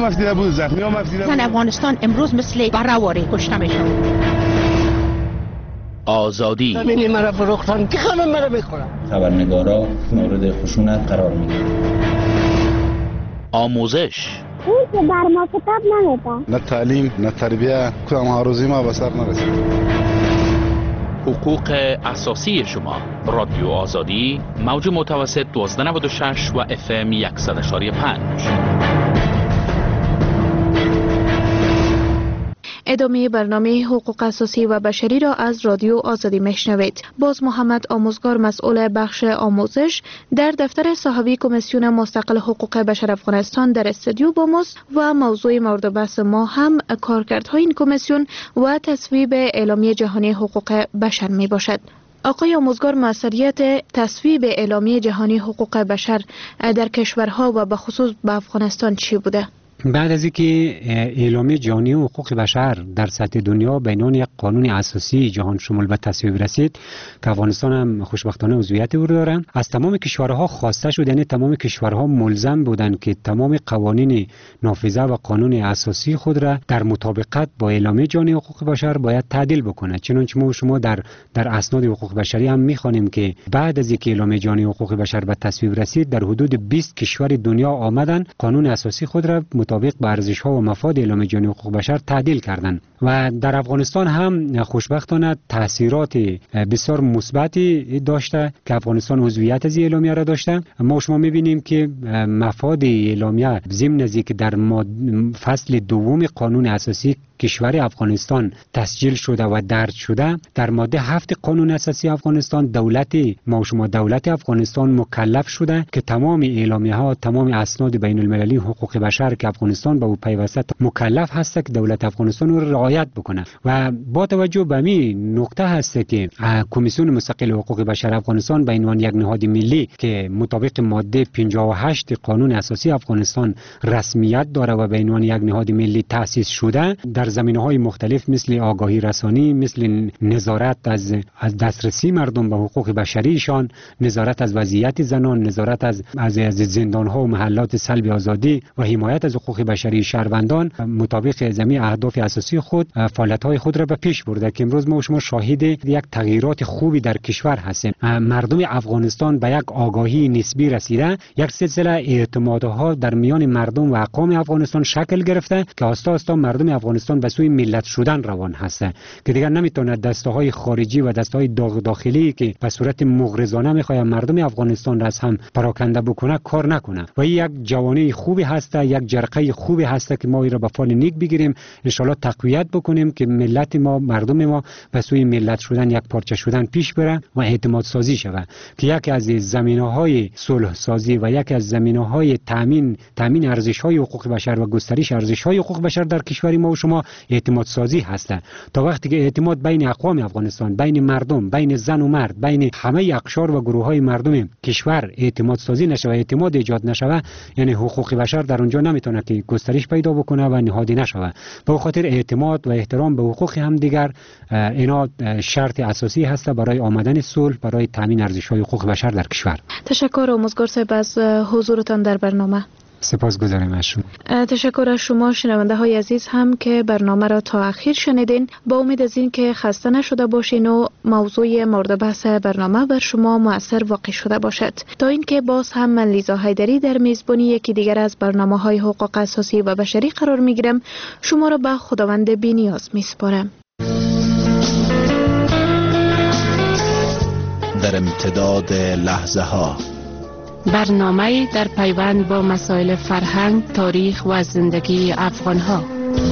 زن افغانستان امروز مثل برآوری کشته میشن. آزادی زمینی مرا فروختن که همه مرا میخورن. خبرنگارا مورد خشونت قرار میگیرن. آموزش این که بر ما کتاب نمیده، نه تعلیم نه تربیه، کدام عروضی ما به سر نرسید. حقوق اساسی شما. رادیو آزادی، موج متوسط 1296 و FM 100.5. ادامه برنامه حقوق اساسی و بشری را از رادیو آزادی میشنوید. باز محمد آموزگار مسئول بخش آموزش در دفتر صاحبی کمیسیون مستقل حقوق بشر افغانستان در استودیو با ماست و موضوع مورد بحث ما هم کارکردهای این کمیسیون و تصویب اعلامیه جهانی حقوق بشر می باشد. آقای آموزگار، موثریت تصویب اعلامیه جهانی حقوق بشر در کشورها و به خصوص به افغانستان چی بوده؟ بعد از اینکه اعلامیه جهانی حقوق بشر در سطح دنیا به عنوان یک قانون اساسی جهان شمول به تصویب رسید که افغانستان هم خوشبختانه عضویت او داره، از تمام کشورها خواسته شد، یعنی تمام کشورها ملزم بودند که تمام قوانین نافذه و قانون اساسی خود را در مطابقت با اعلامیه جهانی حقوق بشر باید تعدیل بکنه. چنانچه ما شما در اسناد حقوق بشری هم می‌خوانیم که بعد از اینکه اعلامیه جهانی حقوق بشر به تصویب رسید در حدود 20 کشور دنیا آمدن قانون اساسی خود را مطابق با ارزش‌ها و مفاد اعلامیه جهانی حقوق بشر تعدیل کردند و در افغانستان هم خوشبختانه تاثیرات بسیار مثبتی داشته که افغانستان عضویت از اعلامیه را داشته. ما شما می‌بینیم که مفاد اعلامیه ضمن از اینکه در فصل دوم قانون اساسی کشور افغانستان تسجیل شده و درج شده، در ماده 7 قانون اساسی افغانستان دولت افغانستان مکلف شده که تمام اعلامیه ها، تمام اسناد بین المللی حقوق بشر که افغانستان به او پیوسته مکلف هست که دولت افغانستان رو رعایت بکنه و با توجه به این نکته هست که کمیسیون مستقل حقوق بشر افغانستان به عنوان یک نهاد ملی که مطابق ماده 58 قانون اساسی افغانستان رسمیت داره و به عنوان یک نهاد ملی تأسیس شده، در زمینه‌های مختلف مثل آگاهی رسانی، مثل نظارت از دسترسی مردم به حقوق بشریشان، نظارت از وضعیت زنان، نظارت از زندان‌ها و محلات سلب آزادی و حمایت از حقوق بشری شهروندان، مطابق زمین اهداف اساسی خود فعالیت‌های خود را به پیش برده که امروز ما و شما شاهد یک تغییرات خوبی در کشور هستیم. مردم افغانستان به یک آگاهی نسبی رسیده، یک سلسله اعتمادها در میان مردم و اقوام افغانستان شکل گرفته که آستا آستا مردم افغانستان به سوی ملت شدن روان هست که دیگر نمیتونه دسته‌های خارجی و دسته‌های داخلی که به صورت مغرضانه میخواد مردم افغانستان را از هم پراکنده بکنه کار نکنه و این یک جوانه خوبی هست، یک جرقه خوبی هست که ما این را به فال نیک بگیریم، ان شاء الله تقویت بکنیم که ملت ما، مردم ما به سوی ملت شدن، یک پارچه شدن پیش بره و اعتماد سازی شود که یکی از زمینه‌های صلح سازی و یکی از زمینه‌های تامین ارزش‌های حقوق بشر و گسترش ارزش‌های حقوق بشر در کشور ما و شما اعتماد سازی هست. تا وقتی که اعتماد بین اقوام افغانستان، بین مردم، بین زن و مرد، بین همه اقشار و گروه‌های مردم کشور اعتماد سازی نشه و اعتماد ایجاد نشه، یعنی حقوق بشر در اونجا نمیتونه که گسترش پیدا بکنه و نهادی نشه. به خاطر اعتماد و احترام به حقوق همدیگر اینا شرط اساسی هست برای آمدن صلح، برای تامین ارزش‌های حقوق بشر در کشور. تشکر آموزگار صاحب از حضورتان در برنامه. سپاسگزارم از شما. تشکر از شما شنونده های عزیز هم که برنامه را تا اخیر شنیدین. با امید از این که خسته نشده باشین و موضوع مورد بحث برنامه بر شما مؤثر واقع شده باشد. تا اینکه باز هم من لیزا حیدری در میزبانی یکی دیگر از برنامه‌های حقوق اساسی و بشری قرار میگیرم. شما را به خداوند بی‌نیاز میسپارم. در امتداد لحظه ها، برنامه در پیوند با مسائل فرهنگ، تاریخ و زندگی افغان‌ها.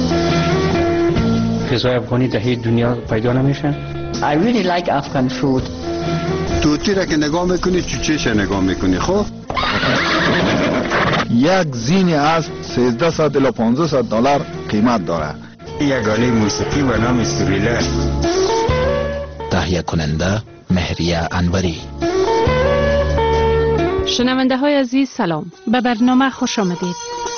غذای افغانی در دنیا پیدا نمیشن. I really like Afghan food. توتی را که نگاه میکنی چوچهش نگاه میکنی. خب یک زین از 1300 الی 1500 دلار قیمت داره. یک آله موسیقی به نام سوریله. تهیه کننده مهریه انوری. شنونده های عزیز سلام، به برنامه خوش آمدید.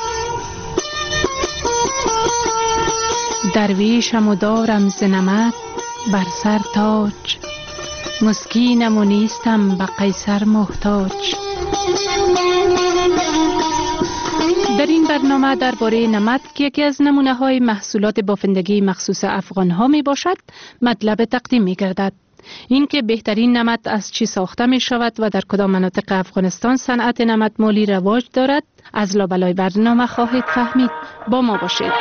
درویشم و دارم ز نمد بر سر تاج، مسکینم و نیستم به قیصر محتاج. در این برنامه درباره نمد که یکی از نمونه های محصولات بافندگی مخصوص افغان ها می باشد مطلب تقدیم می گردد. این که بهترین نمد از چی ساخته می شود و در کدام مناطق افغانستان صنعت نمدمالی رواج دارد از لابلای برنامه خواهید فهمید. با ما باشید.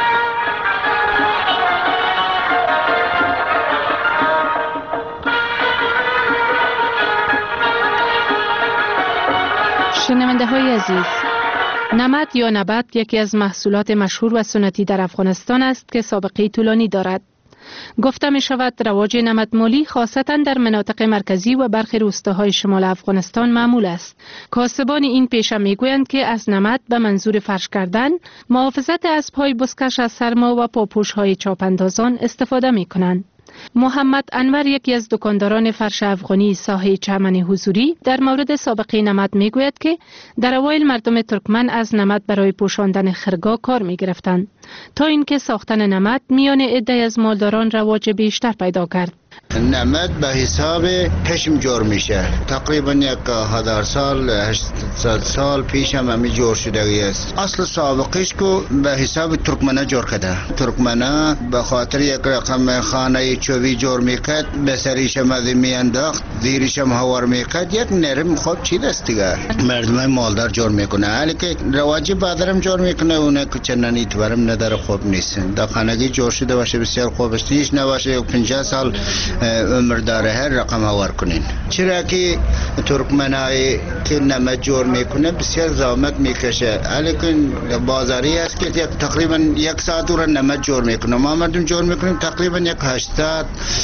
شنونده های عزیز، نمد یا نبات یکی از محصولات مشهور و سنتی در افغانستان است که سابقه طولانی دارد. گفته می شود رواج نمدمالی خاصتا در مناطق مرکزی و برخی روستاهای شمال افغانستان معمول است. کاسبان این پیشه می گویند که از نمد به منظور فرش کردن، محافظت اسب‌های بزکش از سرما و پاپوش‌های چاپاندازان استفاده می کنند. محمد انور یکی از دکانداران فرش افغانی ساحه چمن حضوری در مورد سابقه نمد می گوید که در اوایل مردم ترکمن از نمد برای پوشاندن خرگاه کار می گرفتند تا اینکه ساختن نمد میان عده از مالداران رواج بیشتر پیدا کرد. نمد به حساب پشم جور میشه. تقریبا 1000 سال 800 سال پیش هم همی جور شدگی است. اصل سابقش کو به حساب ترکمنه جور کده. ترکمنه به خاطر یک رقم خانه چوبی جور میکرد، به سریش مزی میانداخت، زیرش هم هوار میکرد، یک نرم خوب چی دست دیگه مردم مالدار جور میکنه. حالی که رواجی بادرم جور میکنه اونه که چنانی تورم نداره خوب نیست. در خانگی جور شده باشه بسیار خوب است. هیچ نباشه 50 سال عمر داره هر رقم هوار کنین. چرا که ترکمنایی که نمد جور میکنه بسیار زحمت میکشه. لیکن بازاری است که تقریبا 1 ساعت رو نمد جور میکنه. ما مردم جور میکنیم تقریبا 8 ساعت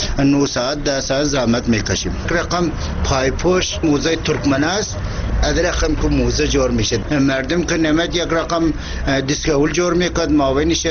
9 ساعت 10 ساعت زحمت میکشیم. رقم پایپوش موزه ترکمن است. از رقم که موزه جور میشه. مردم که نمد یک رقم دستگاهول جور میکرد، ماوینش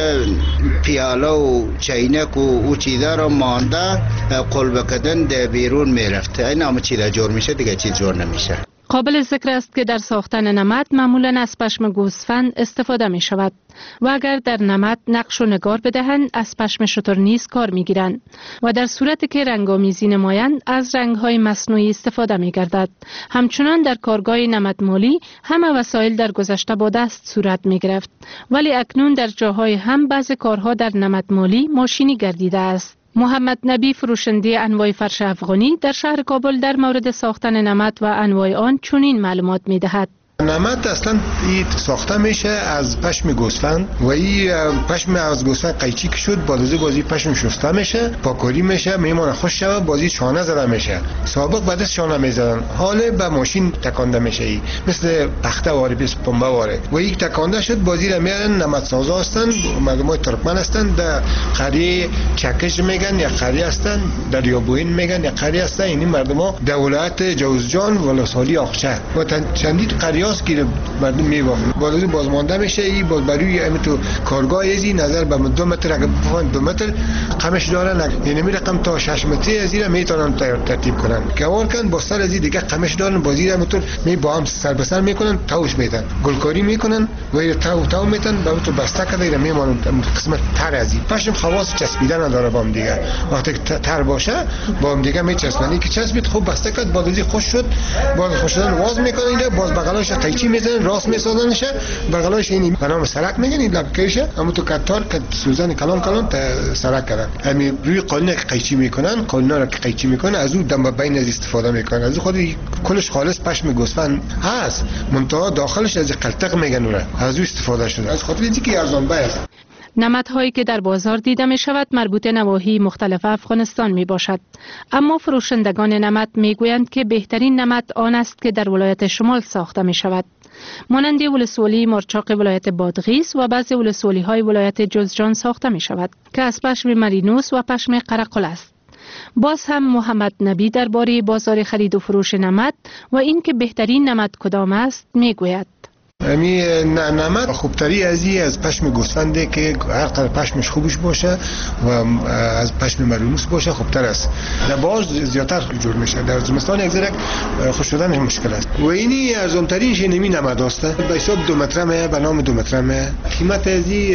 پیاله و چینک و چیزا رو مانده قلب کردن در بیرون میرفت. این همه چیزا جور میشه، دیگه چیز جور نمیشه. قابل ذکر است که در ساختن نمد معمولا از پشم گوسفند استفاده می شود و اگر در نمد نقش و نگار بدهند از پشم شتر نیز کار می گیرند و در صورتی که رنگامیزی نمایند از رنگ‌های مصنوعی استفاده می گردد. همچنان در کارگاه نمدمالی همه وسایل در گذشته با دست صورت می گرفت، ولی اکنون در جاهای هم بعض کارها در نمدمالی ماشینی گردیده است. محمد نبی فروشنده انواع فرش افغانی در شهر کابل در مورد ساختن نمد و انواع آن چنین معلومات می دهد. نمد اصلا ساخته میشه از پشم گوسفند و این پشم از گوسفند قیچی که شد بازی پشم شسته میشه، پاکاری میشه، میمونه خوش شوه، بازی شانه زده میشه. سابق بعد از شانه میزدن، حالا به ماشین تکانده میشه. مثل پخته واره، مثل پنبه واره و این تکانده شد. بازی را میارن نمد سازا هستن، مردمای ترکمن هستن، در قریه چکش میگن یا قریه هستن، در یابوین میگن یا قریه هستن. این مردما در ولایت جوزجان ولسوالی آخچه و چندین قریه که مردم میوافن. بازی بازمانده میشه. این باز برای همین تو کارگاه ازی نظر به 2 متر اگه بخوان 2 متر قمش دارن، یعنی می رقم تا 6 متری از این میتونن ترتیب کنن. گوار کن با سر از دیگه قمش دارن، بازی را متر می با هم سر به سر میکنن، تاوش میدن، گلکاری میکنن و تاو میتن به تو بسته کده میمونن. قسمت تر از این پشم خواص چسبیدن نداره با هم دیگه. وقتی تر باشه با هم دیگه میچسبونی که چسبید خوب بسته کرد، بازی خوش شد، باز خوش شدن واز میکنن، باز بغلش قیچی میزنن، راست میسازنشه، بغلش این به نام سرک میگن، این لبکیشه، اما تو کتار که سوزن کلان تا سرک کردن. همین روی قالین که قیچی میکنن، قالینا رو که قیچی میکنن، از اون دم بین از استفاده میکنن. از خود کلش خالص پشم گوسفند هست، منتها داخلش از قلتق میگن، اون از اون استفاده شده. از خاطر اینکه ارزان به است. نمدهایی که در بازار دیده می شود مربوط نواحی مختلف افغانستان می باشد، اما فروشندگان نمد می گویند که بهترین نمد آن است که در ولایت شمال ساخته می شود، مانند ولسوالی مرچاق ولایت بادغیس و بعضی ولسوالی های ولایت جوزجان ساخته می شود که از پشم مرینوس و پشم قرقل است. باز هم محمد نبی درباره بازار خرید و فروش نمد و اینکه بهترین نمد کدام است می گوید. امی نمد خوبتری از پشم گوسفنده که هر قدر پشمش خوبش باشه و از پشم مرینوس باشه خوبتر است. در باز زیادتر جور میشه، در زمستان یک ذره خوش شدنش مشکل است. و اینی ارزان ترینش نمی نمد است. به حساب 2 مترمه، به نام 2 مترمه. قیمت ازی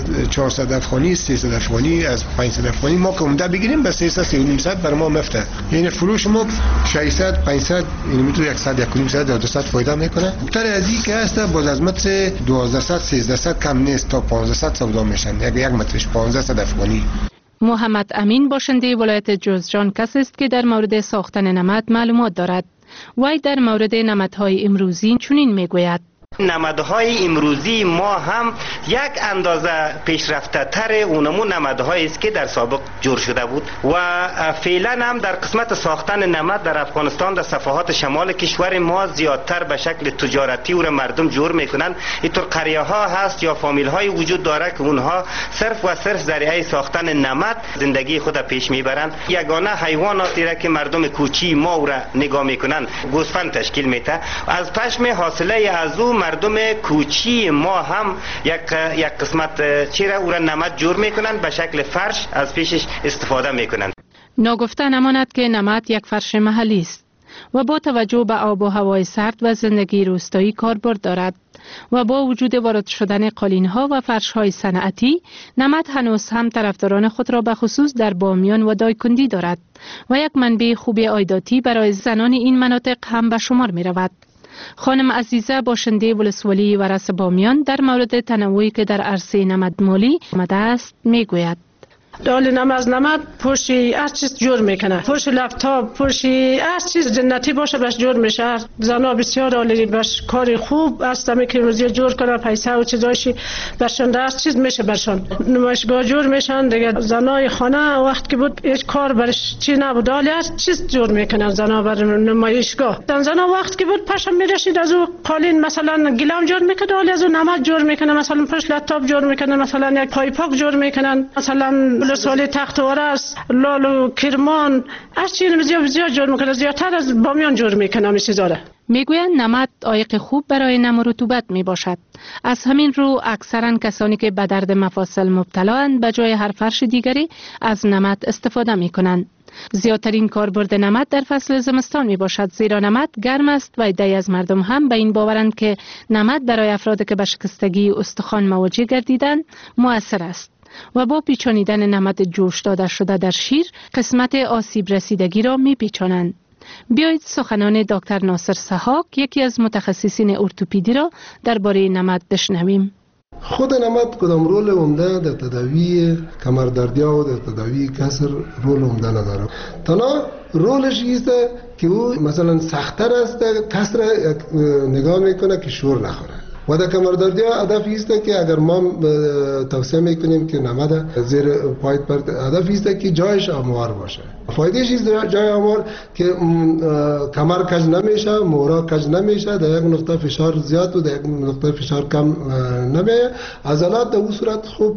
400 افغانی، 300 افغانی، از 500 افغانی ما که عمده بگیریم به 300 300 برای ما مفته. یعنی فروش ما 600 500 یعنی میتونه 100 100 200 فایده میکنه. خوبتر ازی که هست باز از متر 1200 1300 کم نیست تا 1500 سودا میشن. یک مترش 1500 افغانی. محمد امین باشنده ولایت جوزجان کسی است که در مورد ساختن نمد معلومات دارد. وی در مورد نمدهای امروزی چنین میگوید. نمدهای امروزی ما هم یک اندازه پیشرفته تر اونمون نمدهایی است که در سابق جور شده بود و فعلا هم در قسمت ساختن نمد در افغانستان در صفحات شمال کشور ما زیادتر به شکل تجارتی و مردم جور میکنن. اینطور قریه ها هست یا فامیل های وجود داره که اونها صرف و صرف ذریعه ساختن نمد زندگی خود پیش میبرن. یگانه حیواناتی را که مردم کوچی ما را نگاه میکنن گوسفند تشکیل میده. از پشم حاصله از او مردم کوچی ما هم یک قسمت چیره او را نمد جور میکنن، به شکل فرش از پیشش استفاده میکنن. ناگفته نماند که نمد یک فرش محلی است و با توجه به آب و هوای سرد و زندگی روستایی کاربرد دارد و با وجود وارد شدن قالین‌ها و فرش‌های صنعتی، نمد هنوز هم طرفداران خود را به خصوص در بامیان و دایکندی دارد و یک منبع خوب عایداتی برای زنان این مناطق هم به شمار می رود. خانم عزیزه باشنده ولسوالی ورس بامیان در مورد تنوعی که در عرصه نمدمالی آمده است می گوید. دال نماز نمد پوشی هر چیز جور میکنه، پوش لپتاپ، پوشی هر چیز جنتی باشه بس جور میشه. زنا بسیار عالی بس کار خوب است که روزی جور کنه، پیسه و چیزایشی برشون هر چیز میشه برشون. نمایشگاه جور میشن دیگه. زنای خانه وقت که بود هیچ کار برش چی نبود، حالی هر چیز جور میکنن زنا بر نمایشگاه. زنا وقت که بود پشم میرسید از او قالین مثلا گلام جور میکنه، حالی از او نمد جور میکنه، مثلا پوش لپتاپ جور میکنه، مثلا یک پایپاک جور میکنن، مثلا ولسوالی تخت و ورس، لال و کرمان، هر چیز بسیار جور میکنه، زیادتر از بامیان جور میکنه میشه داره. میگویند نمد عایق خوب برای نم و رطوبت می باشد. از همین رو اکثرا کسانی که به درد مفاصل مبتلااند به جای هر فرش دیگری از نمد استفاده می کنند. زیادترین کاربرد نمد در فصل زمستان می باشد، زیرا نمد گرم است و عده‌ای از مردم هم به این باورند که نمد برای افرادی که به شکستگی استخوان مواجه گردیدند مؤثر است و با پیچانیدن نمد جوش داده شده در شیر قسمت آسیب رسیدگی را می پیچانند. بیایید سخنان دکتر ناصر سحاک، یکی از متخصصین ارتوپدی را درباره نمد بشنویم. خود نمد کدام رول عمده در تداوی کمردردیا و در تداوی کسر رول عمده نداره. تنها رولش است که او مثلا سخت‌تر است، کسر نگاه میکنه که شور نخوره. و در کمردردیا هدف است که اگر ما توصیه میکنیم که نمد زیر پای پر، هدف است که جایش هموار باشه. فایدهش است جای هموار که کمر کج نمیشه، مورا کج نمیشه، در یک نقطه فشار زیاد و در یک نقطه فشار کم نمیه. عضلات در اون صورت خوب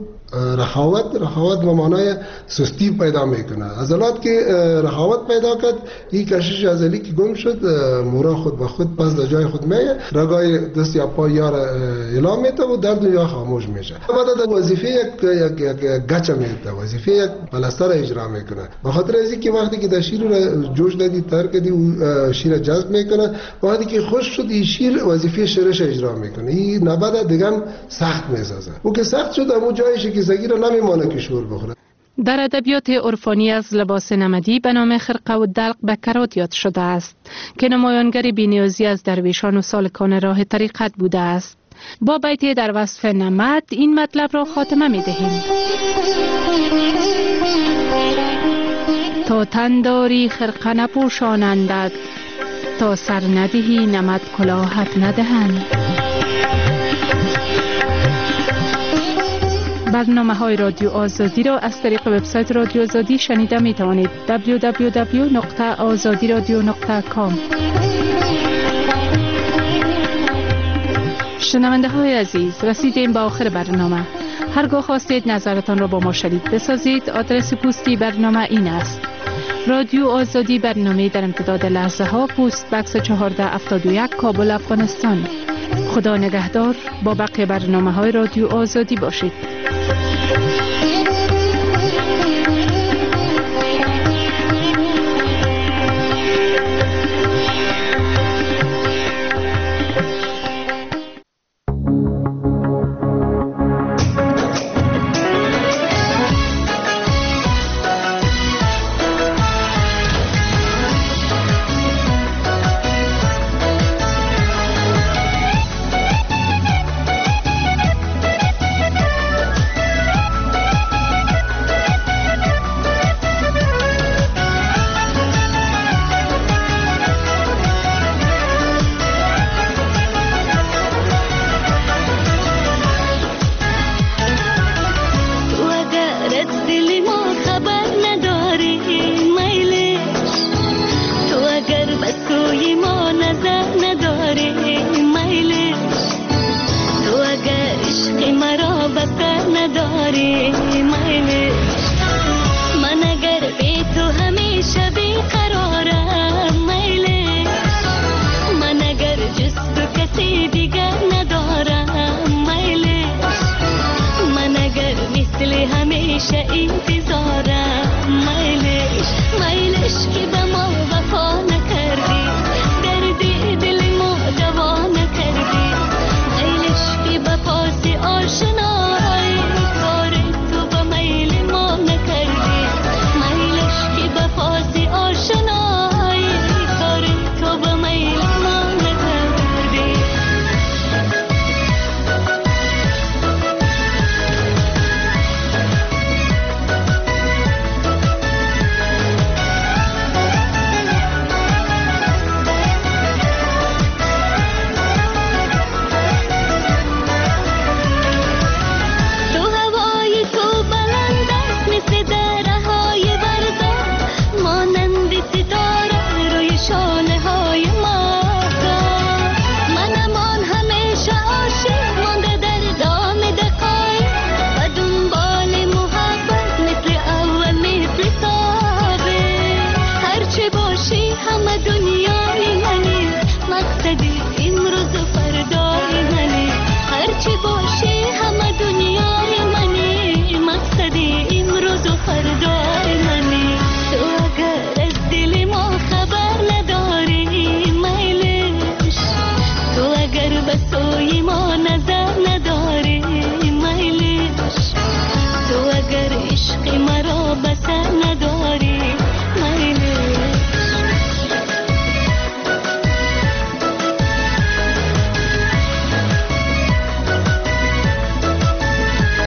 رخاوت به معنای سستی پیدا میکنه. عضلات که رخاوت پیدا کرد، این کشش عضلی که گم شد، مورا خود به خود پس در جای خود میه، رگای دست یا پای یا اعلام میته و درد یا خاموش میشه. بعد وظیفه یک گچ میته، وظیفه یک پلاستر اجرا میکنه. به خاطر از اینکه وقتی که در شیر رو جوش دادی تر کردی و شیر جذب میکنه، وقتی که خشک شد این شیر وظیفه شیرش اجرا میکنه. این نباید دیگه سخت میسازه. او که سخت شد اما جایش که زگیر نمیمانه که شور بخوره. در ادبیات عرفانی از لباس نمدی به نام خرقه و دلق به کرات یاد شده است که نمایانگر بی‌نیازی از درویشان و سالکان راه طریقت بوده است. با بیتی در وصف نمد این مطلب را خاتمه می دهیم. تا تن داری خرقه نپوشانندت، تا سر ندهی نمد کلاهت ندهند. برنامه‌های رادیو آزادی را از طریق وبسایت رادیو آزادی شنیده می توانید. www.azadiradio.com. شنونده های عزیز، رسیدیم به آخر برنامه. هرگاه خواستید نظرتان را با ما شریک بسازید، آدرس پستی برنامه این است: رادیو آزادی، برنامه در امتداد لحظه ها، پست بکس 1471 کابل، افغانستان. خدا نگهدار. با بقیه برنامه‌های رادیو آزادی باشید. हमेशा इंतज़ार मैंने میلش که به ما وفا